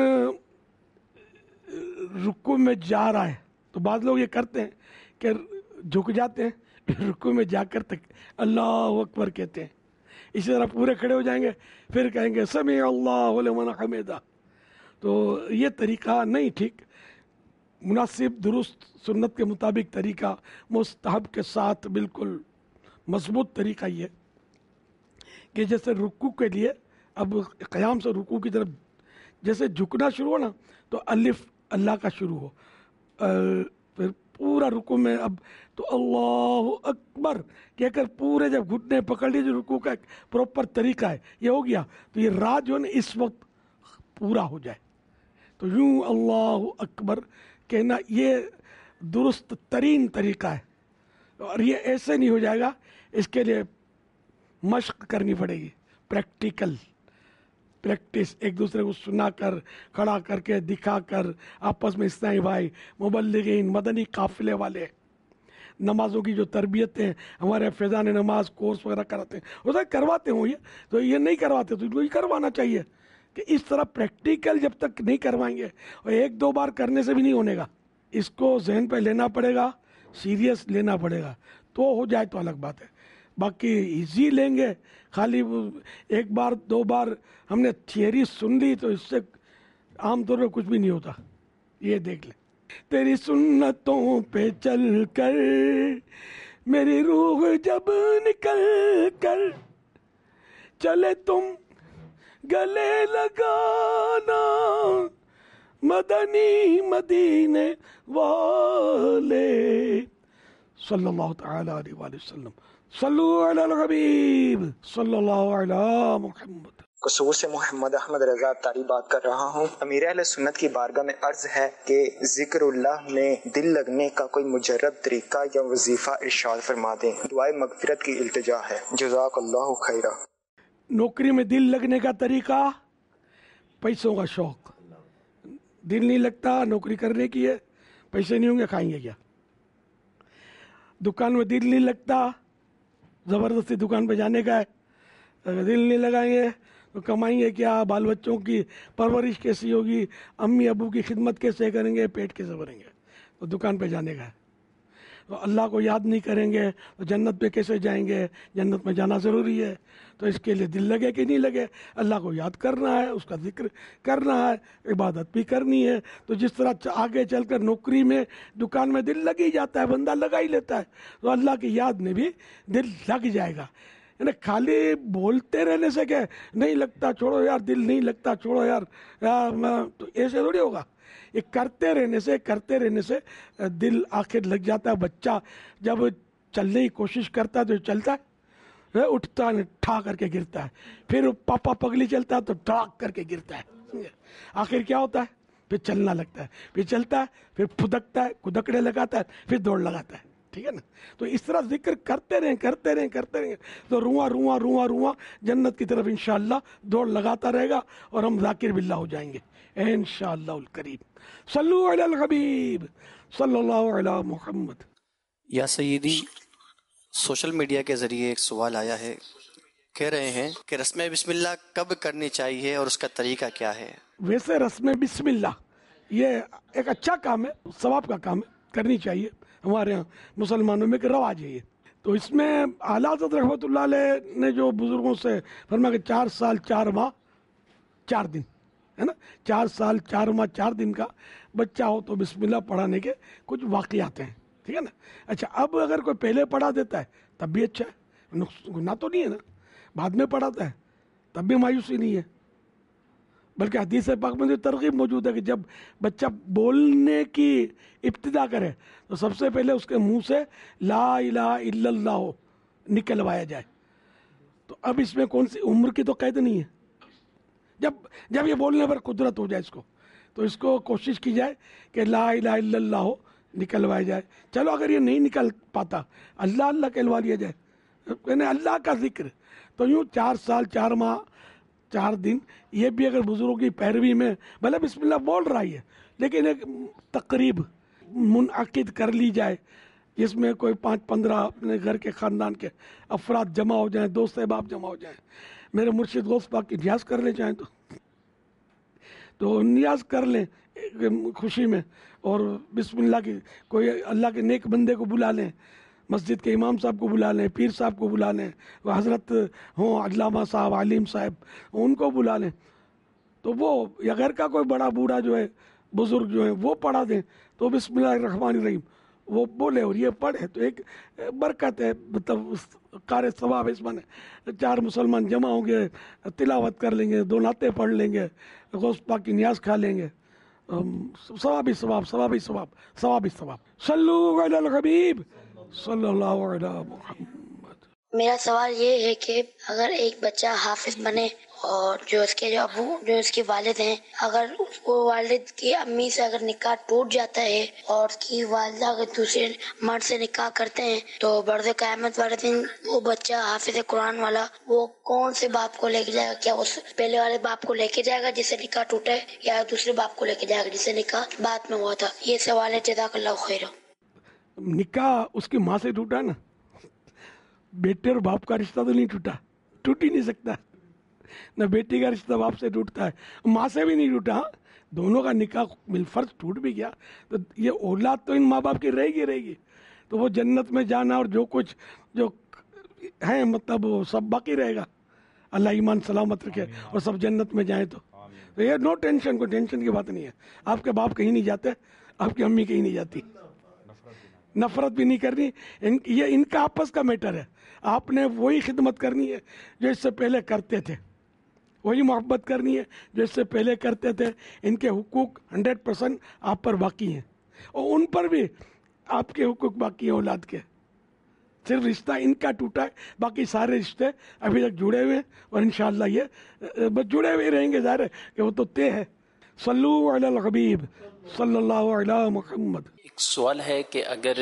رکوع میں جا رہا ہے تو بعض لوگ یہ کرتے ہیں کہ جھک جاتے ہیں، پھر رکوع میں جا کر تک اللہ اکبر کہتے ہیں. اسی طرح پورے کھڑے ہو جائیں گے، پھر کہیں گے سمع اللہ لمن حمیدہ. تو یہ طریقہ نہیں ٹھیک، مناسب درست سنت کے مطابق طریقہ، مستحب کے ساتھ بالکل مضبوط طریقہ یہ کہ جیسے رکوع کے لیے اب قیام سے رکوع کی طرف جیسے جھکنا شروع ہو نا تو الف اللہ کا شروع ہو، پھر پورا رکوع میں اب تو اللہ اکبر کہہ کر پورے جب گھٹنے پکڑ لیے، جو رکوع کا ایک پراپر طریقہ ہے یہ ہو گیا، تو یہ رات جو ہے نا اس وقت پورا ہو جائے تو یوں اللہ اکبر کہنا یہ درست ترین طریقہ ہے. اور یہ ایسے نہیں ہو جائے گا، اس کے لیے مشق کرنی پڑے گی، پریکٹیکل پریکٹس، ایک دوسرے کو سنا کر، کھڑا کر کے دکھا کر، آپس میں اسلامی بھائی، مبلغین، مدنی قافلے والے، نمازوں کی جو تربیتیں ہمارے فیضان نماز کورس وغیرہ کراتے ہیں، وہ سب کرواتے ہوں یہ تو یہ نہیں کرواتے تو یہ کروانا چاہیے کہ اس طرح پریکٹیکل جب تک نہیں کروائیں گے، اور ایک دو بار کرنے سے بھی نہیں ہونے گا، اس کو ذہن پہ لینا پڑے گا، سیریس لینا پڑے گا، تو ہو جائے تو الگ بات ہے. باقی ایزی لیں گے، خالی ایک بار دو بار ہم نے تھیوری سن لی تو اس سے عام طور پہ کچھ بھی نہیں ہوتا. یہ دیکھ لیں، تیری سنتوں پہ چل کر میری روح جب نکل کر چلے تم گلے لگانا مدنی مدینے والے. صلی اللہ تعالی علیہ وآلہ وسلم. صلو علی الحبیب صلی اللہ علی محمد. قصور سے محمد احمد رضا تاری بات کر رہا ہوں. امیر اہل سنت کی بارگاہ میں عرض ہے کہ ذکر اللہ میں دل لگنے کا کوئی مجرب طریقہ یا وظیفہ ارشاد فرما دیں. دعائے مغفرت کی التجا ہے. جزاک اللہ خیرہ. نوکری میں دل لگنے کا طریقہ पैसों का शौक, दिल नहीं लगता नौकरी करने की है, पैसे नहीं होंगे खाएंगे क्या। दुकान में दिल नहीं लगता, ज़बरदस्ती दुकान पे जाने का है, अगर दिल नहीं लगाएंगे तो कमाएंगे क्या, बाल बच्चों की परवरिश कैसी होगी, अम्मी अबू की खिदमत कैसे करेंगे, पेट कैसे भरेंगे। तो दुकान पे जाने का है। तो अल्लाह को याद नहीं करेंगे तो जन्नत पे कैसे जाएंगे, जन्नत में जाना ज़रूरी है। तो इसके लिए दिल लगे कि नहीं लगे, अल्लाह को याद करना है, उसका जिक्र करना है, इबादत भी करनी है। तो जिस तरह आगे चलकर नौकरी में दुकान में दिल लग ही जाता है, बंदा लगा ही लेता है, तो अल्लाह की याद में भी दिल लग जाएगा। यानी खाली बोलते रहने से क्या नहीं लगता, छोड़ो यार, दिल नहीं लगता, छोड़ो यार, यार मैं, तो ऐसे थोड़ी होगा। ये करते रहने से करते रहने से दिल आखिर लग जाता है। बच्चा जब चलने की कोशिश करता है तो चलता है, उठता है ठा करके गिरता है, फिर पापा पगली चलता है तो ठाक करके गिरता है, आखिर क्या होता है, फिर चलना लगता है, फिर चलता है, फिर फुदकता है, कुदकड़े लगाता है, फिर दौड़ लगाता है। ठीक है ना। तो इस तरह जिक्र करते रहें करते रहें करते रहें तो रुआ रुआ रुआ रुआ जन्नत की तरफ इंशाअल्लाह दौड़ लगाता रहेगा और हम जाकिर बिल्लाह हो जाएंगे इंशाअल्लाहुल करीम। सल्लु अलल हबीब सल्लल्लाहु अलैहि मुहम्मद। या सय्यदी, सोशल मीडिया के ज़रिए एक सवाल आया है, कह रहे हैं कि रस्म बिस्मिल्लाह कब करनी चाहिए और उसका तरीका क्या है। वैसे रस्म बिस्मिल्लाह ये एक अच्छा काम है, सवाब का काम है, करनी चाहिए। हमारे यहाँ मुसलमानों में एक रवाज है ये। तो इसमें आला हज़रत रहमतुल्लाह अलैह ने जो बुज़ुर्गों से फरमाया कि चार साल चार माह चार दिन, है ना, चार साल चार माह चार दिन का बच्चा हो तो बिस्मिल्लाह पढ़ाने के कुछ वाक़ियात हैं। ठीक है ना। अच्छा, अब अगर कोई पहले पढ़ा देता है तब भी अच्छा है, गुनाह तो नहीं है ना, बाद में पढ़ाता है तब भी मायूसी नहीं है। बल्कि हदीस पाक में तरगीब मौजूद है कि जब बच्चा बोलने की इब्तिदा करे तो सबसे पहले उसके मुंह से ला इलाहा इल्लल्लाह निकलवाया जाए। तो अब इसमें कौन सी उम्र की तो कैद नहीं है, जब जब ये बोलने पर कुदरत हो जाए इसको, तो इसको कोशिश की जाए कि ला इलाहा इल्लल्लाह निकलवाया जाए। चलो अगर ये नहीं निकल पाता अल्लाह अल्लाह कहलवा लिया जाए, यानी अल्लाह का जिक्र। तो यूँ चार साल चार माह चार दिन ये भी अगर बुजुर्गों की पैरवी में भले बिस्मिल्लाह बोल रहा है लेकिन एक तकरीब मुनअकिद कर ली जाए जिसमें कोई पाँच पंद्रह अपने घर के ख़ानदान के अफराद जमा हो जाएं, दोस्त अहबाब जमा हो जाएं, मेरे मुर्शिद गौस पाक की नियाज़ कर ले चाहें तो तो नियाज़ कर लें खुशी में, और बिस्मिल्लाह की कोई अल्लाह के नेक बंदे को बुला लें, मस्जिद के इमाम साहब को बुला लें, पीर साहब को बुला लें, वह हज़रत हों अल्लामा साहब आलिम साहब उनको बुला लें। तो वो या घर का कोई बड़ा बूढ़ा जो है बुज़ुर्ग जो है वो पढ़ा दें तो बिस्मिल्लाहिर्रहमानिर्रहीम वो बोले और ये पढ़े तो एक बरकत है, मतलब कार सवाब इसमें चार मुसलमान जमा होंगे, तिलावत कर लेंगे, दो नाते पढ़ लेंगे, गौस पाक की नियाज़ खा लेंगे, सवाब ही सवाब सवाब ही सवाब सवाब ही सवाब। सल्लु अलल हबीब सल्लल्लाहु अलैहि मुहम्मद। मेरा सवाल ये है कि अगर एक बच्चा हाफिज बने और जो उसके जो अबू जो उसके वालिद हैं, अगर वो वालिद की अम्मी से अगर निकाह टूट जाता है और उसकी वालिदा अगर दूसरे मर्द से निकाह करते हैं तो बर्द क़यामत वाले दिन वो बच्चा हाफिज कुरान वाला वो कौन से बाप को लेके जाएगा? क्या उस पहले वाले बाप को लेके जाएगा जिससे निकाह टूटा है, या दूसरे बाप को लेके जाएगा जिससे निकाह बाद में हुआ था? ये सवाल है। जज़ाकल्लाहु खैर। निकाह उसकी माँ से टूटा ना, बेटे और बाप का रिश्ता तो नहीं टूटा, टूट ही नहीं सकता न बेटी का रिश्ता बाप से टूटता है, माँ से भी नहीं टूटा। दोनों का निकाह मिलफर्ज टूट भी गया तो ये औलाद तो इन माँ बाप की रहेगी रहेगी तो वो जन्नत में जाना और जो कुछ जो है मतलब वो सब बाकी रहेगा। अल्लाह ईमान सलामत रखे और सब जन्नत में जाए तो, तो ये नो टेंशन, कोई टेंशन की बात नहीं है। आपके बाप कहीं नहीं जाते, आपकी अम्मी कहीं नहीं जाती, नफरत भी नहीं करनी, इन, ये इनका आपस का मैटर है। आपने वही खिदमत करनी है जो इससे पहले करते थे, वही मोहब्बत करनी है जो इससे पहले करते थे। इनके हुकूक हंड्रेड परसेंट आप पर बाकी हैं और उन पर भी आपके हुकूक बाकी हैं औलाद के। सिर्फ रिश्ता इनका टूटा है, बाकी सारे रिश्ते अभी तक जुड़े हुए हैं और इंशाअल्लाह ये बस जुड़े हुए रहेंगे। ज़ाहिर है कि वो तो तय है। सल्लु अलल हबीब सल्लल्लाहु अलैहि मुहम्मद। एक सवाल है कि अगर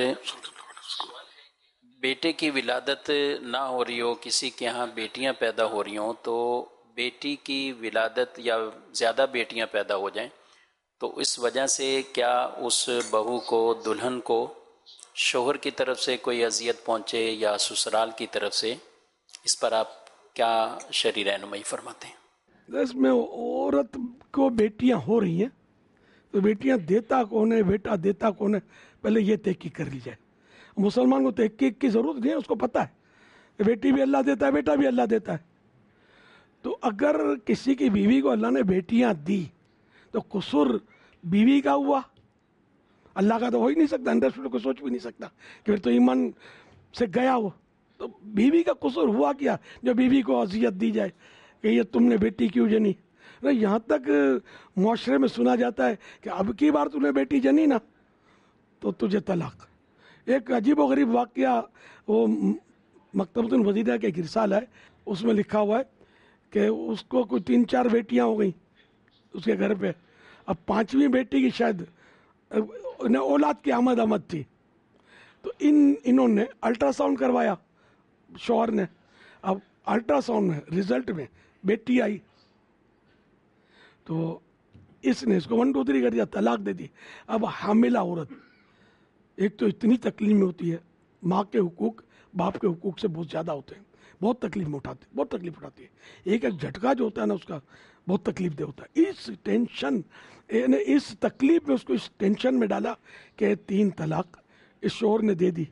बेटे की विलादत ना हो रही हो, किसी के यहाँ बेटियां पैदा हो रही हों, तो بیٹی کی ولادت یا زیادہ بیٹیاں پیدا ہو جائیں تو اس وجہ سے کیا اس بہو کو دلہن کو شوہر کی طرف سے کوئی اذیت پہنچے یا سسرال کی طرف سے، اس پر آپ کیا شرعی رہنمائی فرماتے ہیں؟ اس میں عورت کو بیٹیاں ہو رہی ہیں تو بیٹیاں دیتا کون ہے، بیٹا دیتا کون ہے، پہلے یہ تحقیق کر لی جائے. مسلمان کو تحقیق کی ضرورت نہیں ہے، اس کو پتہ ہے کہ بیٹی بھی اللہ دیتا ہے، بیٹا بھی اللہ دیتا ہے. تو اگر کسی کی بیوی کو اللہ نے بیٹیاں دی تو قصور بیوی کا ہوا، اللہ کا تو ہو ہی نہیں سکتا، انڈرسٹینڈ کو سوچ بھی نہیں سکتا کہ پھر تو ایمان سے گیا وہ. تو بیوی کا قصور ہوا کیا جو بیوی کو اذیت دی جائے کہ یہ تم نے بیٹی کیوں جنی. یہاں تک معاشرے میں سنا جاتا ہے کہ اب کی بار تم نے بیٹی جنی نا تو تجھے طلاق. ایک عجیب و غریب واقعہ، وہ مکتبۃ الوزیرہ کا ایک رسالہ ہے، اس میں لکھا ہوا ہے کہ اس کو کوئی تین چار بیٹیاں ہو گئیں اس کے گھر پہ. اب پانچویں بیٹی کی شاید اولاد کی آمد آمد تھی تو ان انہوں نے الٹرا ساؤنڈ کروایا شوہر نے. اب الٹرا ساؤنڈ میں رزلٹ میں بیٹی آئی تو اس نے اس کو ون ٹو تھری کر دیا، طلاق دے دی. اب حاملہ عورت ایک تو اتنی تکلیف میں ہوتی ہے، ماں کے حقوق باپ کے حقوق سے بہت زیادہ ہوتے ہیں، بہت تکلیف میں اٹھاتے بہت تکلیف اٹھاتی ہے. ایک ایک جھٹکا جو ہوتا ہے نا اس کا بہت تکلیف دہ ہوتا ہے. اس ٹینشن یعنی اس تکلیف میں اس کو اس ٹینشن میں ڈالا کہ تین طلاق اس شوہر نے دے دی.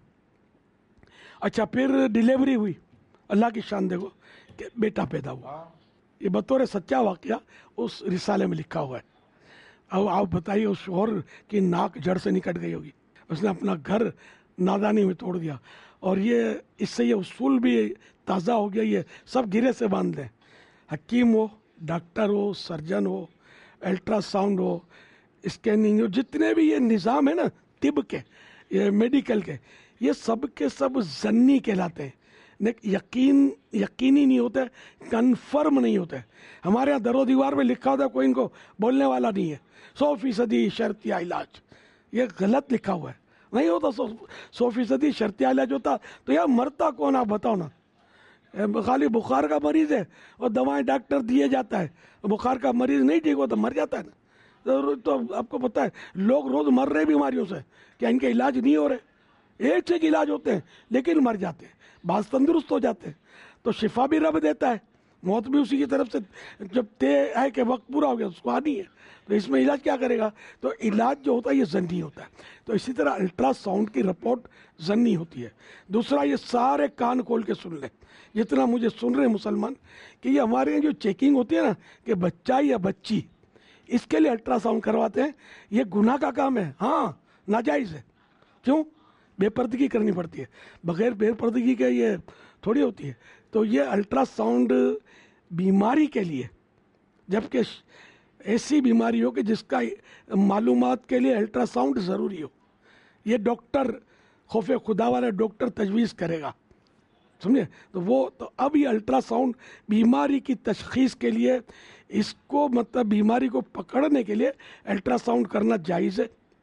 اچھا پھر ڈیلیوری ہوئی، اللہ کی شان دیکھو کہ بیٹا پیدا ہوا. یہ بطور سچا واقعہ اس رسالے میں لکھا ہوا ہے. اب آپ بتائیے اس شوہر کی ناک جڑ سے نکٹ گئی ہوگی، اس نے اپنا گھر نادانی میں توڑ دیا. اور یہ اس سے یہ اصول بھی تازہ ہو گیا، یہ سب گرے سے باندھ لیں. حکیم ہو، ڈاکٹر ہو، سرجن ہو، الٹرا ساؤنڈ ہو، اسکیننگ ہو، جتنے بھی یہ نظام ہے نا طب کے، یہ میڈیکل کے، یہ سب کے سب ضنی کہلاتے ہیں. یقین یقینی نہیں ہوتا ہے، کنفرم نہیں ہوتا ہے. ہمارے یہاں در و دیوار میں لکھا ہوتا ہے، کوئی ان کو بولنے والا نہیں ہے. سو فیصدی شرطیہ علاج، یہ غلط لکھا ہوا ہے. نہیں ہوتا سو سو فیصدی شرطیہ علاج ہوتا تو یار مرتا کون آپ بتاؤ نا. خالی بخار کا مریض ہے اور دوائیں ڈاکٹر دیے جاتا ہے، بخار کا مریض نہیں ٹھیک ہوتا مر جاتا ہے نا. تو آپ کو پتہ ہے لوگ روز مر رہے بیماریوں سے، کیا ان کے علاج نہیں ہو رہے؟ ایک سے ایک علاج ہوتے ہیں لیکن مر جاتے ہیں، بعض تندرست ہو جاتے ہیں. تو شفا بھی رب دیتا ہے، موت بھی اسی کی طرف سے. جب طے ہے کہ وقت پورا ہو گیا اس کو آنی ہے، تو اس میں علاج کیا کرے گا؟ تو علاج جو ہوتا ہے یہ ضنی ہوتا ہے. تو اسی طرح الٹرا ساؤنڈ کی رپورٹ ضنی ہوتی ہے. دوسرا یہ سارے کان کھول کے سن لیں، جتنا مجھے سن رہے ہیں مسلمان، کہ یہ ہمارے یہاں جو چیکنگ ہوتی ہے نا کہ بچہ یا بچی، اس کے لیے الٹرا ساؤنڈ کرواتے ہیں. یہ گناہ کا کام ہے، ہاں ناجائز ہے. کیوں؟ بے پردگی کرنی پڑتی ہے، بغیر بے پردگی کے یہ تھوڑی ہوتی ہے. تو یہ الٹرا ساؤنڈ بیماری کے لیے، جبکہ ایسی بیماری ہو کہ جس کا معلومات کے لیے الٹرا ساؤنڈ ضروری ہو، یہ ڈاکٹر خوف خدا والا ڈاکٹر تجویز کرے گا، سمجھے؟ تو وہ تو اب یہ الٹرا ساؤنڈ بیماری کی تشخیص کے لیے، اس کو مطلب بیماری کو پکڑنے کے لیے الٹرا ساؤنڈ کرنا جائز ہے.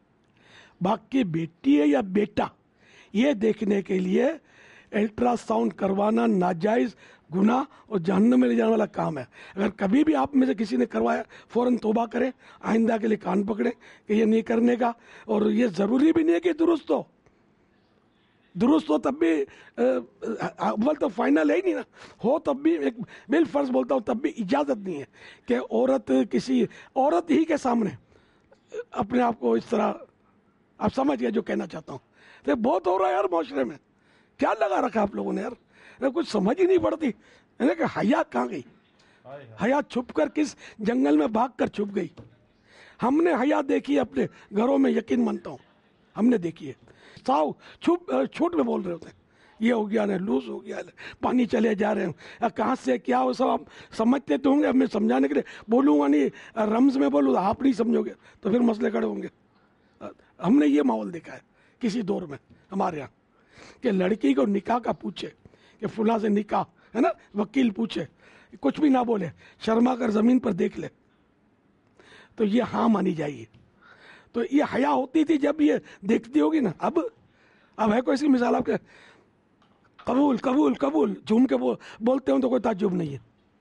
باقی بیٹی ہے یا بیٹا، یہ دیکھنے کے لیے الٹرا ساؤنڈ کروانا ناجائز، گناہ اور جہنم میں لے جانے والا کام ہے. اگر کبھی بھی آپ میں سے کسی نے کروایا فوراً توبہ کریں، آئندہ کے لیے کان پکڑیں کہ یہ نہیں کرنے کا. اور یہ ضروری بھی نہیں ہے کہ درست ہو، درست ہو تب بھی اول تو فائنل ہے ہی نہیں نا، ہو تب بھی ایک بالفرض بولتا ہوں تب بھی اجازت نہیں ہے کہ عورت کسی عورت ہی کے سامنے اپنے آپ کو اس طرح، آپ سمجھ گئے جو کہنا چاہتا ہوں. تو بہت ہو رہا ہے یار معاشرے میں، کیا لگا رکھا آپ لوگوں نے یار، کچھ سمجھ ہی نہیں پڑتی. یعنی کہ حیا کہاں گئی؟ حیا چھپ کر کس جنگل میں بھاگ کر چھپ گئی؟ ہم نے حیا دیکھی اپنے گھروں میں، یقین مانتا ہوں ہم نے دیکھی ہے. ساؤ چھپ چھوٹ میں بول رہے ہوتے ہیں، یہ ہو گیا نا، لوز ہو گیا، پانی چلے جا رہے ہیں، کہاں سے کیا وہ سب آپ سمجھتے تو ہوں گے. اب میں سمجھانے کے لیے بولوں گا نہیں، رمز میں بولوں آپ نہیں سمجھو گے تو پھر مسئلے کھڑے ہوں گے. ہم نے یہ ماحول دیکھا ہے کسی دور میں ہمارے یہاں کہ لڑکی کو نکاح کا پوچھے کہ فلاں سے نکاح ہے نا، وکیل پوچھے، کچھ بھی نہ بولے، شرما کر زمین پر دیکھ لے تو یہ ہاں مانی جائے گی. تو یہ حیا ہوتی تھی جب یہ دیکھتی ہوگی نا. اب اب ہے کوئی سی مثال آپ کے قبول قبول قبول جھوم کے بولتے ہوں تو کوئی تعجب نہیں ہے.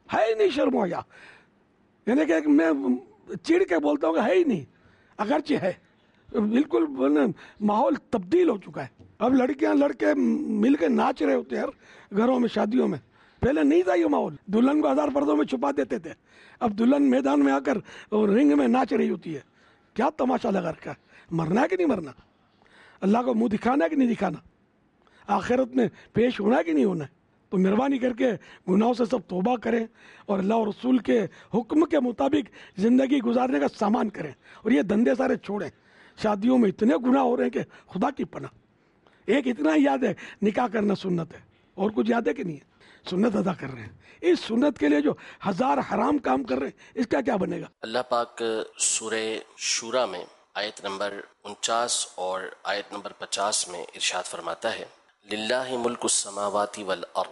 ہے ہی نہیں شرم و حیا. یعنی کہ میں چڑ کے بولتا ہوں کہ ہے ہی نہیں, اگرچہ ہے. بالکل ماحول تبدیل ہو چکا ہے. اب لڑکیاں لڑکے مل کے ناچ رہے ہوتے ہیں گھروں میں, شادیوں میں. پہلے نہیں تھا یہ ماحول. دلہن کو ہزار پردوں میں چھپا دیتے تھے, اب دلہن میدان میں آ کر رنگ میں ناچ رہی ہوتی ہے. کیا تماشا لگا رکھا ہے. مرنا ہے کہ نہیں مرنا, اللہ کو منہ دکھانا ہے کہ نہیں دکھانا, آخرت میں پیش ہونا ہے کہ نہیں ہونا ہے. تو مہربانی کر کے گناہوں سے سب توبہ کریں اور اللہ اور رسول کے حکم کے مطابق زندگی گزارنے کا سامان کریں, اور یہ دندے سارے چھوڑیں. شادیوں میں اتنے گناہ ہو رہے ہیں کہ خدا کی پناہ. ایک اتنا ہی یاد ہے, نکاح کرنا سنت ہے, اور کچھ یاد ہے کہ نہیں ہے. سنت ادا کر رہے ہیں, اس سنت کے لیے جو ہزار حرام کام کر رہے ہیں, اس کا کیا بنے گا. اللہ پاک سورہ شورا میں آیت نمبر انچاس اور آیت نمبر پچاس میں ارشاد فرماتا ہے, للہ ملک السماوات والارض,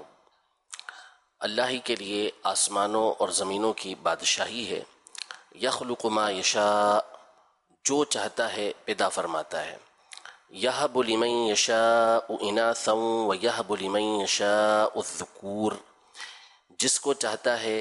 اللہ ہی کے لیے آسمانوں اور زمینوں کی بادشاہی ہے. یخلق ما یشاء, جو چاہتا ہے پیدا فرماتا ہے. یہب لمن یشاء اناثا ویہب لمن یشاء الذکور, جس کو چاہتا ہے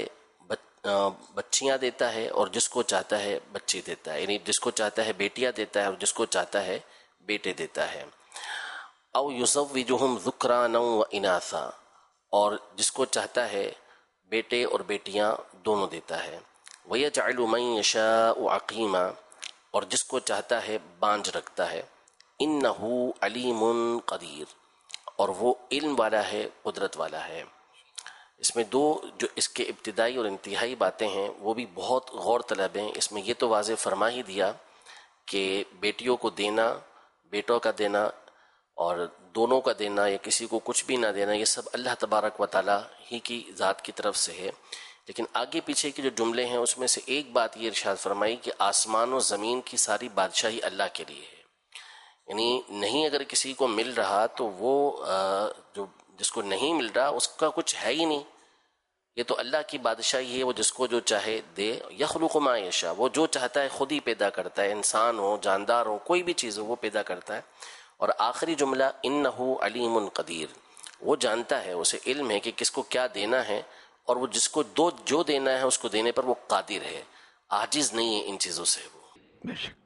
بچیاں دیتا ہے اور جس کو چاہتا ہے بچے دیتا ہے, یعنی جس کو چاہتا ہے بیٹیاں دیتا ہے اور جس کو چاہتا ہے بیٹے دیتا ہے. او یزوجہم ذکرانا واناثا, اور جس کو چاہتا ہے بیٹے اور بیٹیاں دونوں دیتا ہے. ویجعل من یشاء عقیما, اور جس کو چاہتا ہے بانجھ رکھتا ہے. انہ علیم قدیر, اور وہ علم والا ہے, قدرت والا ہے. اس میں دو جو اس کے ابتدائی اور انتہائی باتیں ہیں وہ بھی بہت غور طلب ہیں. اس میں یہ تو واضح فرما ہی دیا کہ بیٹیوں کو دینا, بیٹوں کا دینا اور دونوں کا دینا یا کسی کو کچھ بھی نہ دینا, یہ سب اللہ تبارک و تعالیٰ ہی کی ذات کی طرف سے ہے. لیکن آگے پیچھے کے جو جملے ہیں اس میں سے ایک بات یہ ارشاد فرمائی کہ آسمان و زمین کی ساری بادشاہی اللہ کے لیے ہے. یعنی نہیں اگر کسی کو مل رہا تو وہ جو جس کو نہیں مل رہا اس کا کچھ ہے ہی نہیں. یہ تو اللہ کی بادشاہی ہے, وہ جس کو جو چاہے دے. یخلق ما یشاء, وہ جو چاہتا ہے خود ہی پیدا کرتا ہے, انسان ہو, جاندار ہو, کوئی بھی چیز ہو وہ پیدا کرتا ہے. اور آخری جملہ انہ علیم قدیر, وہ جانتا ہے, اسے علم ہے کہ کس کو کیا دینا ہے, اور وہ جس کو دو جو دینا ہے اس کو دینے پر وہ قادر ہے, عاجز نہیں ہے ان چیزوں سے. وہ بے شک.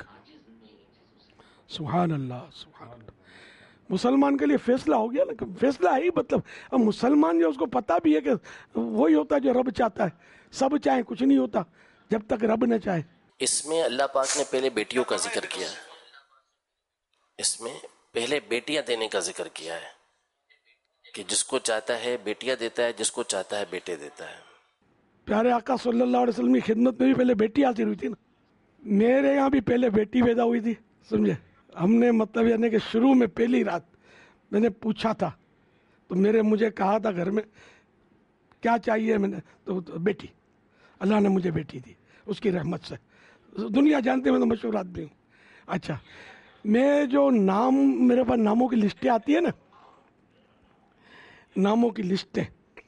سبحان اللہ, سبحان اللہ. مسلمان کے لیے فیصلہ ہو گیا نا, فیصلہ ہے ہی. مطلب اب مسلمان جو اس کو پتہ بھی ہے کہ وہی ہوتا ہے جو رب چاہتا ہے. سب چاہیں کچھ نہیں ہوتا جب تک رب نہ چاہے. اس میں اللہ پاک نے پہلے بیٹیوں کا ذکر کیا ہے, اس میں پہلے بیٹیاں دینے کا ذکر کیا ہے کہ جس کو چاہتا ہے بیٹیاں دیتا ہے, جس کو چاہتا ہے بیٹے دیتا ہے. پیارے آقا صلی اللہ علیہ وسلم کی خدمت میں بھی پہلے بیٹی حاضر ہوئی تھی نا. میرے یہاں بھی پہلے بیٹی پیدا ہوئی تھی, سمجھے. ہم نے مطلب یعنی کہ شروع میں پہلی رات میں نے پوچھا تھا تو میرے مجھے کہا تھا گھر میں کیا چاہیے, میں نے تو بیٹی. اللہ نے مجھے بیٹی دی اس کی رحمت سے. دنیا جانتے میں تو مشہور آدمی ہوں. اچھا, میں جو نام میرے پاس ناموں کی لسٹیں آتی ہیں نا, ناموں کی لسٹیں,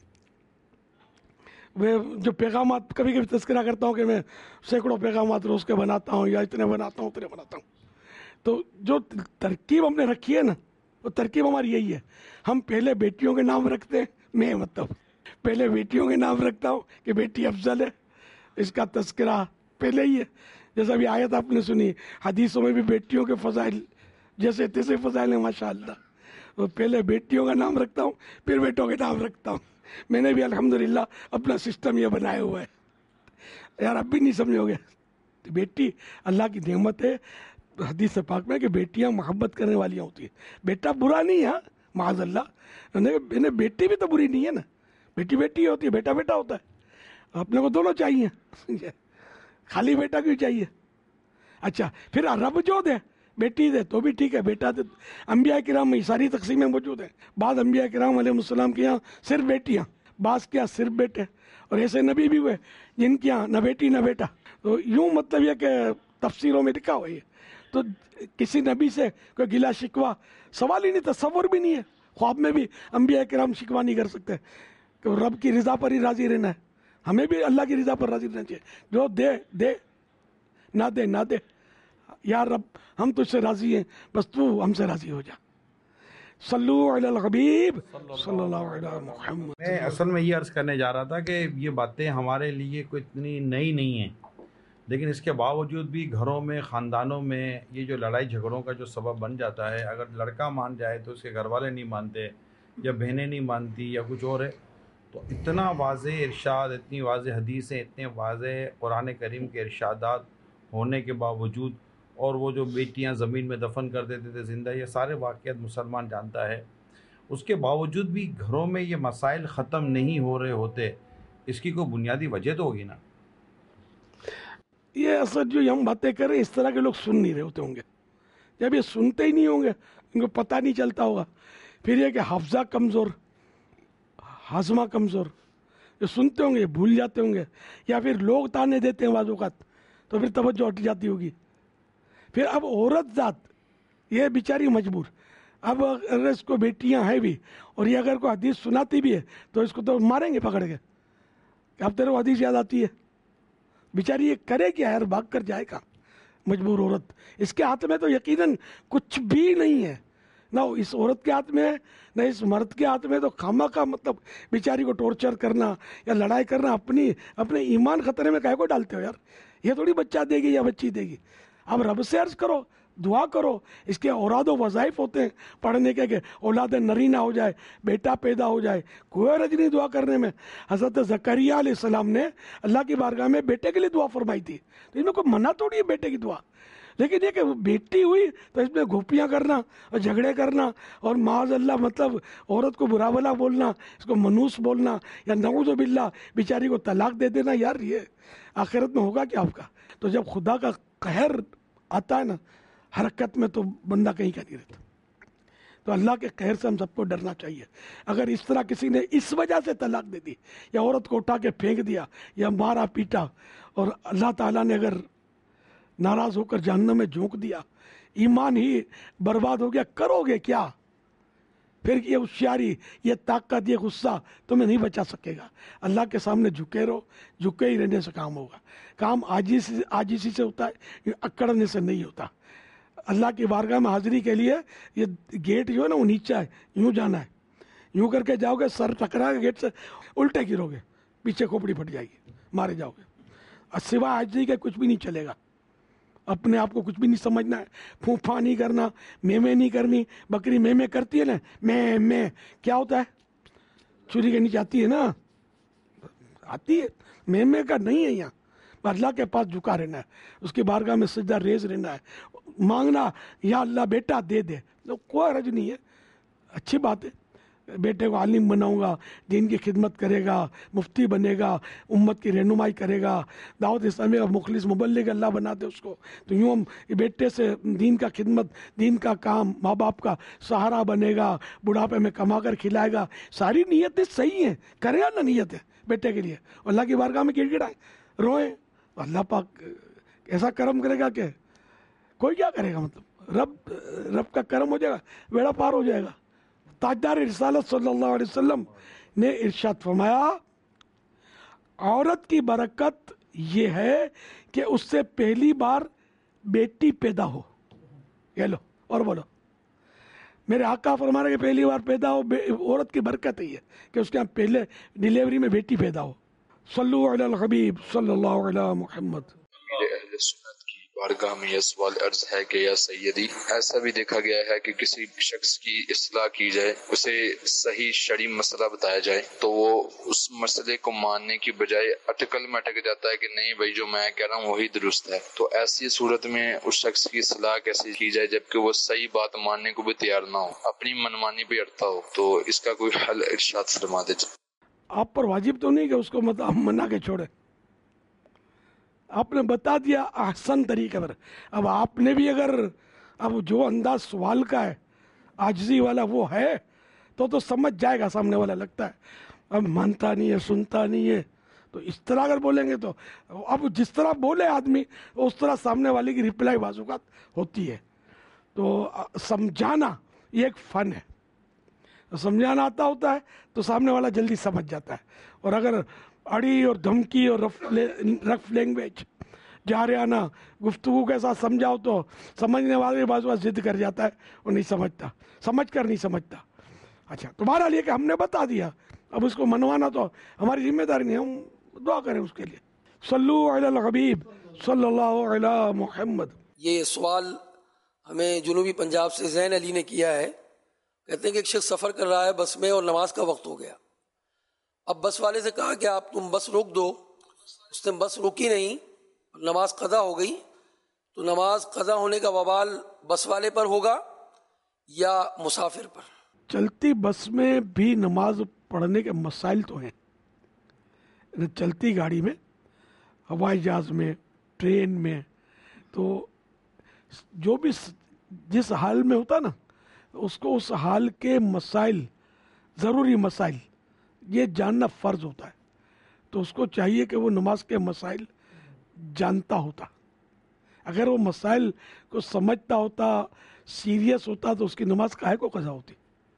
وہ جو پیغامات کبھی کبھی تذکرہ کرتا ہوں کہ میں سینکڑوں پیغامات روز کے بناتا ہوں یا اتنے بناتا ہوں اتنے بناتا ہوں. تو جو ترکیب ہم نے رکھی ہے نا, وہ ترکیب ہماری یہی ہے. ہم پہلے بیٹیوں کے نام رکھتے ہیں, میں مطلب پہلے بیٹیوں کے نام رکھتا ہوں کہ بیٹی افضل ہے, اس کا تذکرہ پہلے ہی ہے. جیسا بھی آیت آپ نے سنی, حدیثوں میں بھی بیٹیوں کے فضائل جیسے تیسے فضائل ہیں ماشاء اللہ. تو پہلے بیٹیوں کا نام رکھتا ہوں پھر بیٹوں کے نام رکھتا ہوں. میں نے بھی الحمدللہ اپنا سسٹم یہ بنایا ہوا ہے. یار اب بھی نہیں سمجھو گے, بیٹی اللہ کی نعمت ہے. حدیث پاک میں کہ بیٹیاں محبت کرنے والی ہوتی ہیں. بیٹا برا نہیں ہے معاذ اللہ, بیٹی بھی تو بری نہیں ہے نا. بیٹی بیٹی ہوتی ہے, بیٹا بیٹا ہوتا ہے. اپنے کو دونوں چاہیے, خالی بیٹا کیوں چاہیے. اچھا, پھر رب جو دے بیٹی دے تو بھی ٹھیک ہے, بیٹا دے. انبیاء کرام میں ساری تقسیمیں موجود ہیں. بعض انبیاء کرام علیہ السلام کے یہاں صرف بیٹیاں, بعض کے یہاں صرف بیٹے, اور ایسے نبی بھی ہوئے جن کے یہاں نہ بیٹی نہ بیٹا. تو یوں مطلب یہ کہ تفسیروں میں لکھا ہوا ہے. تو کسی نبی سے کوئی گلا شکوا سوال ہی نہیں, تصور بھی نہیں ہے. خواب میں بھی انبیاء کرام شکوا نہیں کر سکتے کہ رب کی رضا پر ہی راضی رہنا ہے. ہمیں بھی اللہ کی رضا پر راضی رہنا چاہیے. جو دے دے, نہ دے نہ دے, یا رب ہم تجھ سے راضی ہیں, بس تو ہم سے راضی ہو جا. صلو علی الحبیب صلی اللہ علیہ محمد. میں اصل میں یہ عرض کرنے جا رہا تھا کہ یہ باتیں ہمارے لیے کوئی اتنی نئی نہیں ہیں، لیکن اس کے باوجود بھی گھروں میں، خاندانوں میں یہ جو لڑائی جھگڑوں کا جو سبب بن جاتا ہے، اگر لڑکا مان جائے تو اس کے گھر والے نہیں مانتے، یا بہنیں نہیں مانتی، یا کچھ اور ہے. تو اتنا واضح ارشاد، اتنی واضح حدیثیں، اتنے واضح قرآن کریم کے ارشادات ہونے کے باوجود، اور وہ جو بیٹیاں زمین میں دفن کر دیتے تھے زندہ، یہ سارے واقعات مسلمان جانتا ہے. اس کے باوجود بھی گھروں میں یہ مسائل ختم نہیں ہو رہے ہوتے، اس کی کوئی بنیادی وجہ تو ہوگی نا. یہ اصل جو ہم باتیں کر رہے ہیں اس طرح کے لوگ سن نہیں رہے ہوتے ہوں گے. جب یہ سنتے ہی نہیں ہوں گے ان کو پتہ نہیں چلتا ہوگا. پھر یہ کہ حافظہ کمزور، ہاضمہ کمزور، یہ سنتے ہوں گے، یہ بھول جاتے ہوں گے، یا پھر لوگ تانے دیتے ہیں بعض اوقات تو پھر توجہ ہٹ جاتی ہوگی. پھر اب عورت ذات یہ بیچاری مجبور، اب اگر اس کو بیٹیاں ہیں بھی اور یہ اگر کوئی حدیث سناتی بھی ہے تو اس کو تو ماریں گے پکڑ کے. اب تیرے کو حدیث یاد آتی ہے، بیچاری یہ کرے کیا یار، بھاگ کر جائے گا. مجبور عورت، اس کے ہاتھ میں تو یقیناً کچھ بھی نہیں ہے، نہ اس عورت کے ہاتھ میں ہے نہ اس مرد کے ہاتھ میں. تو خامہ کا مطلب بیچاری کو ٹورچر کرنا یا لڑائی کرنا، اپنی اپنے ایمان خطرے میں کہے کو ڈالتے ہو یار. یہ تھوڑی بچہ دے گی یا بچی دے گی. اب رب سے عرض کرو، دعا کرو. اس کے اوراد و وظائف ہوتے ہیں پڑھنے کے کہ اولاد نرینہ ہو جائے، بیٹا پیدا ہو جائے. کوئی حرج نہیں دعا کرنے میں. حضرت زکریا علیہ السلام نے اللہ کی بارگاہ میں بیٹے کے لیے دعا فرمائی تھی، تو اس میں کوئی منع تھوڑی ہے بیٹے کی دعا. لیکن یہ کہ بیٹی ہوئی تو اس میں گھوپیاں کرنا اور جھگڑے کرنا اور معاذ اللہ مطلب عورت کو برا بلا بولنا، اس کو منوس بولنا، یا نعوذ باللہ بیچاری کو طلاق دے دینا، یار یہ آخرت میں ہوگا کیا آپ کا. تو جب خدا کا قہر آتا ہے نا حرکت میں تو بندہ کہیں کا نہیں رہتا. تو اللہ کے قہر سے ہم سب کو ڈرنا چاہیے. اگر اس طرح کسی نے اس وجہ سے طلاق دے دی یا عورت کو اٹھا کے پھینک دیا یا مارا پیٹا اور اللہ تعالیٰ نے اگر ناراض ہو کر جہنم میں جھونک دیا، ایمان ہی برباد ہو گیا، کرو گے کیا؟ پھر یہ ہوشیاری، یہ طاقت، یہ غصہ تمہیں نہیں بچا سکے گا. اللہ کے سامنے جھکے رہو، جھکے ہی رہنے سے کام ہوگا. کام عاجزی عاجزی سے ہوتا ہے، اکڑنے سے نہیں ہوتا. اللہ کی بارگاہ میں حاضری کے لیے یہ گیٹ جو ہے نا وہ نیچے ہے، یوں جانا ہے، یوں کر کے جاؤ گے، سر ٹکرا کے گیٹ سے الٹے گرو گے، پیچھے کھوپڑی پھٹ جائے گی، مارے جاؤ گے. سوائے عاجزی کے کچھ بھی نہیں چلے گا. اپنے آپ کو کچھ بھی نہیں سمجھنا ہے، پھونپھا نہیں کرنا، میں میں نہیں کرنی. بکری میں میں کرتی ہے نا، میں میں کیا ہوتا ہے؟ چوری کے نیچے آتی ہے نا، آتی ہے. میں میں کا نہیں ہے یہاں. اللہ کے پاس جھکا رہنا ہے، اس کی بارگاہ میں سجدہ ریز رہنا ہے، مانگنا یا اللہ بیٹا دے دے. تو کوئی حرج نہیں ہے، اچھی بات ہے. بیٹے کو عالم بناؤں گا، دین کی خدمت کرے گا، مفتی بنے گا، امت کی رہنمائی کرے گا، دعوت اسلامی کا مخلص مبلغ اللہ بنا دے اس کو. تو یوں ہم بیٹے سے دین کا خدمت، دین کا کام، ماں باپ کا سہارا بنے گا، بڑھاپے میں کما کر کھلائے گا. ساری نیتیں صحیح ہیں، کرے گا نا نیتیں بیٹے کے لیے. اللہ کی بارگاہ میں گڑ گڑائیں، روئیں. اللہ پاک ایسا کرم کرے گا کہ کوئی کیا کرے گا، مطلب رب رب کا کرم ہو جائے گا، بیڑا پار ہو جائے گا. تاجدار رسالت صلی اللہ علیہ وسلم نے ارشاد فرمایا، عورت کی برکت یہ ہے کہ اس سے پہلی بار بیٹی پیدا ہو. یہ لو اور بولو. میرے آقا فرما رہے کہ پہلی بار پیدا ہو، عورت کی برکت ہی ہے کہ اس کے یہاں پہلے ڈیلیوری میں بیٹی پیدا ہو. صلو علی الحبیب صلی اللہ علیہ محمد. میرے اہل سنت کی بارگاہ میں یہ سوال عرض ہے کہ یا سیدی، ایسا بھی دیکھا گیا ہے کہ کسی شخص کی اصلاح کی جائے، اسے صحیح شرعی مسئلہ بتایا جائے تو وہ اس مسئلے کو ماننے کی بجائے اٹکل میں اٹک جاتا ہے کہ نہیں بھائی جو میں کہہ رہا ہوں وہی درست ہے. تو ایسی صورت میں اس شخص کی اصلاح کیسے کی جائے جبکہ وہ صحیح بات ماننے کو بھی تیار نہ ہو، اپنی منمانی بھی اڑتا ہو؟ تو اس کا کوئی حل ارشاد فرما دیجیے. آپ پر واجب تو نہیں کہ اس کو مطلب منع کے چھوڑے، آپ نے بتا دیا احسن طریقے پر. اب آپ نے بھی اگر اب جو انداز سوال کا ہے عاجزی والا وہ ہے تو تو سمجھ جائے گا سامنے والا. لگتا ہے اب مانتا نہیں ہے، سنتا نہیں ہے، تو اس طرح اگر بولیں گے تو اب جس طرح بولے آدمی اس طرح سامنے والے کی رپلائی بعض اوقات ہوتی ہے. تو سمجھانا یہ ایک فن ہے. سمجھانا آتا ہوتا ہے تو سامنے والا جلدی سمجھ جاتا ہے. اور اگر اڑی اور دھمکی اور رف رف لینگویج جارحانہ گفتگو کے ساتھ سمجھاؤ تو سمجھنے والے بعض وقت ضد کر جاتا ہے اور نہیں سمجھتا، سمجھ کر نہیں سمجھتا. اچھا تمہارا لیے کہ ہم نے بتا دیا، اب اس کو منوانا تو ہماری ذمہ داری نہیں، ہم دعا کریں اس کے لیے. صلو علی الحبیب صلی اللہ علی محمد. یہ سوال ہمیں جنوبی پنجاب سے زین علی نے کیا ہے. کہتے ہیں کہ ایک شخص سفر کر رہا ہے بس میں اور نماز کا وقت ہو گیا. اب بس والے سے کہا کہ آپ تم بس روک دو، اس نے بس روکی نہیں، نماز قضا ہو گئی. تو نماز قضا ہونے کا وبال بس والے پر ہوگا یا مسافر پر؟ چلتی بس میں بھی نماز پڑھنے کے مسائل تو ہیں. چلتی گاڑی میں، ہوائی جہاز میں، ٹرین میں، تو جو بھی جس حال میں ہوتا نا اس کو اس حال کے مسائل، ضروری مسائل یہ جاننا فرض ہوتا ہے. تو اس کو چاہیے کہ وہ نماز کے مسائل جانتا ہوتا. اگر وہ مسائل کو سمجھتا ہوتا، سیریس ہوتا، تو اس کی نماز کاہے کو قضا ہوتی.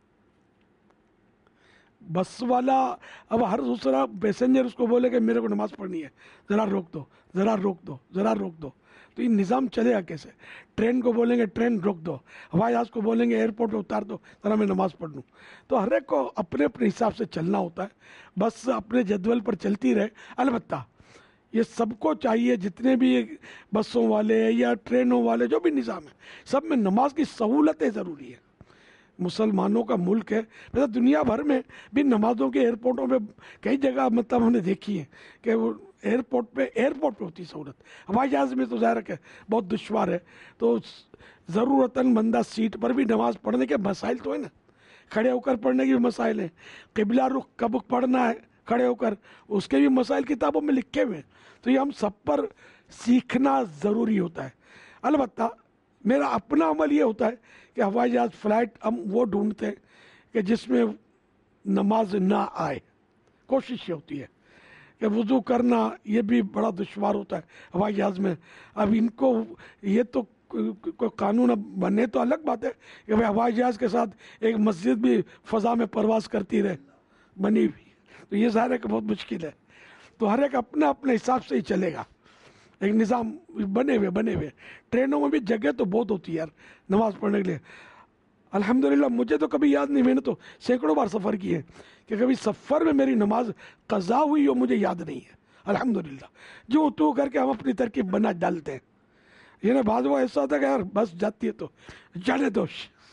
بس والا اب ہر دوسرا پیسنجر اس کو بولے کہ میرے کو نماز پڑھنی ہے، ذرا روک دو، ذرا روک دو، ذرا روک دو، تو یہ نظام چلے گا کیسے؟ ٹرین کو بولیں گے ٹرین روک دو، ہوائی جہاز کو بولیں گے ایئرپورٹ پہ اتار دو، ذرا میں نماز پڑھ لوں. تو ہر ایک کو اپنے اپنے حساب سے چلنا ہوتا ہے، بس اپنے جدول پر چلتی رہے. البتہ یہ سب کو چاہیے، جتنے بھی بسوں والے یا ٹرینوں والے جو بھی نظام ہے، سب میں نماز کی سہولتیں ضروری ہیں. مسلمانوں کا ملک ہے، ویسے دنیا بھر میں بھی نمازوں کے ایئرپورٹوں پہ کئی جگہ مطلب ہم نے دیکھی ہے کہ وہ ایئرپورٹ پہ ایئرپورٹ پہ ہوتی سہولت. ہوائی جہاز میں تو ظاہر ہے کہ بہت دشوار ہے، تو ضرورتاً بندہ سیٹ پر بھی نماز پڑھنے کے مسائل تو ہیں نا. کھڑے ہو کر پڑھنے کے بھی مسائل ہیں، قبلہ رخ کب پڑھنا ہے کھڑے ہو کر، اس کے بھی مسائل کتابوں میں لکھے ہوئے ہیں. تو یہ ہم سب پر سیکھنا ضروری ہوتا ہے. البتہ میرا اپنا عمل یہ ہوتا ہے کہ ہوائی جہاز فلائٹ ہم وہ ڈھونڈتے ہیں کہ جس میں نماز نہ آئے. کوشش یہ ہوتی ہے کہ وضو کرنا یہ بھی بڑا دشوار ہوتا ہے ہوائی جہاز میں. اب ان کو یہ تو کوئی قانون بنے تو الگ بات ہے کہ بھائی ہوائی جہاز کے ساتھ ایک مسجد بھی فضا میں پرواز کرتی رہے بنی ہوئی، تو یہ ظاہر ہے کہ بہت مشکل ہے. تو ہر ایک اپنا اپنے حساب سے ہی چلے گا، ایک نظام بنے ہوئے بنے ہوئے. ٹرینوں میں بھی جگہ تو بہت ہوتی ہے یار نماز پڑھنے کے لیے. الحمدللہ مجھے تو کبھی یاد نہیں، میں نے تو سینکڑوں بار سفر کیے کہ کبھی سفر میں میری نماز قضا ہوئی ہو مجھے یاد نہیں ہے الحمدللہ. جو تو کر کے ہم اپنی ترکیب بنا ڈالتے ہیں. یہ نا بعض وہ ایسا ہوتا ہے کہ یار بس جاتی ہے تو جانے دو،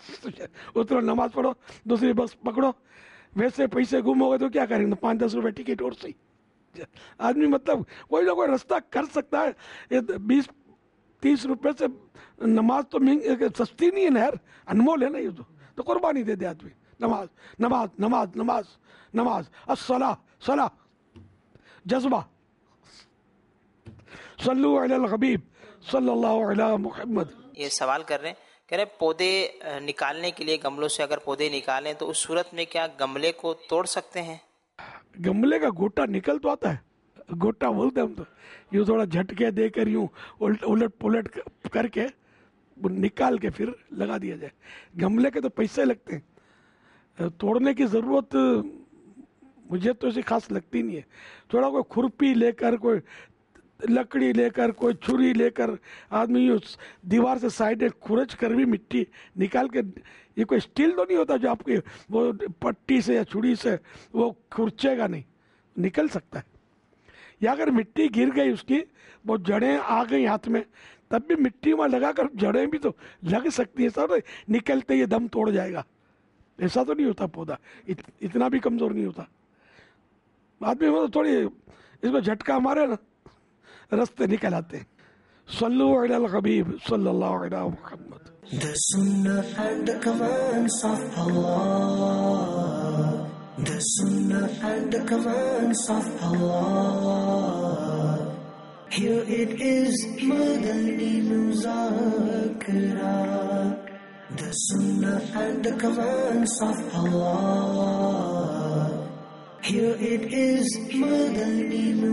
اترو نماز پڑھو دوسری بس پکڑو. ویسے پیسے گم ہو گئے تو کیا کریں گے، پانچ دس روپے ٹکٹ اور صحیح. آدمی مطلب کوئی نہ کوئی رستہ کر سکتا ہے. بیس تیس روپے سے نماز تو سستی نہیں ہے نا یار، انمول ہے نا یہ تو تو قربانی دے دے آدمی. نماز نماز نماز نماز نماز الصلاۃ صلاۃ جذبہ. صلو علی الحبیب صلی اللہ علی محمد. یہ سوال کر رہے ہیں، کہہ رہے پودے نکالنے کے لیے گملوں سے اگر پودے نکالیں تو اس صورت میں کیا گملے کو توڑ سکتے ہیں؟ گملے کا گوٹا نکل تو آتا ہے، گوٹا بولتے ہم تو، یوں تھوڑا جھٹکے دے کر یوں الٹ پلٹ کر کے نکال کے پھر لگا دیا جائے. گملے کے تو پیسے لگتے ہیں، توڑنے کی ضرورت مجھے تو ایسی خاص لگتی نہیں ہے. تھوڑا کوئی کھرپی لے کر، کوئی لکڑی لے کر، کوئی چھری لے کر آدمی یوں دیوار سے سائڈ کھرچ کر بھی مٹی نکال کے، یہ کوئی اسٹیل تو نہیں ہوتا جو آپ کی وہ پٹی سے یا چھری سے وہ کھرچے گا نہیں، نکل سکتا ہے. یا اگر مٹی گر گئی اس کی، وہ جڑیں آ گئی ہاتھ میں، تب بھی مٹی میں لگا کر جڑیں بھی تو لگ سکتی ہے. سر نکلتے یہ دم توڑ جائے گا ایسا تو نہیں ہوتا. پودا اتنا بھی کمزور نہیں ہوتا. آدمی وہ تھوڑی اس کو جھٹکا مارے نا رستے نکل آتے ہیں. صلو علی الحبیب صلی اللہ علی محمد. The Sunnah and the commands of Allah. The Sunnah and the commands of Allah. Here it is, Madani Muzakara. The Sunnah and the commands of Allah. Here it is, Madani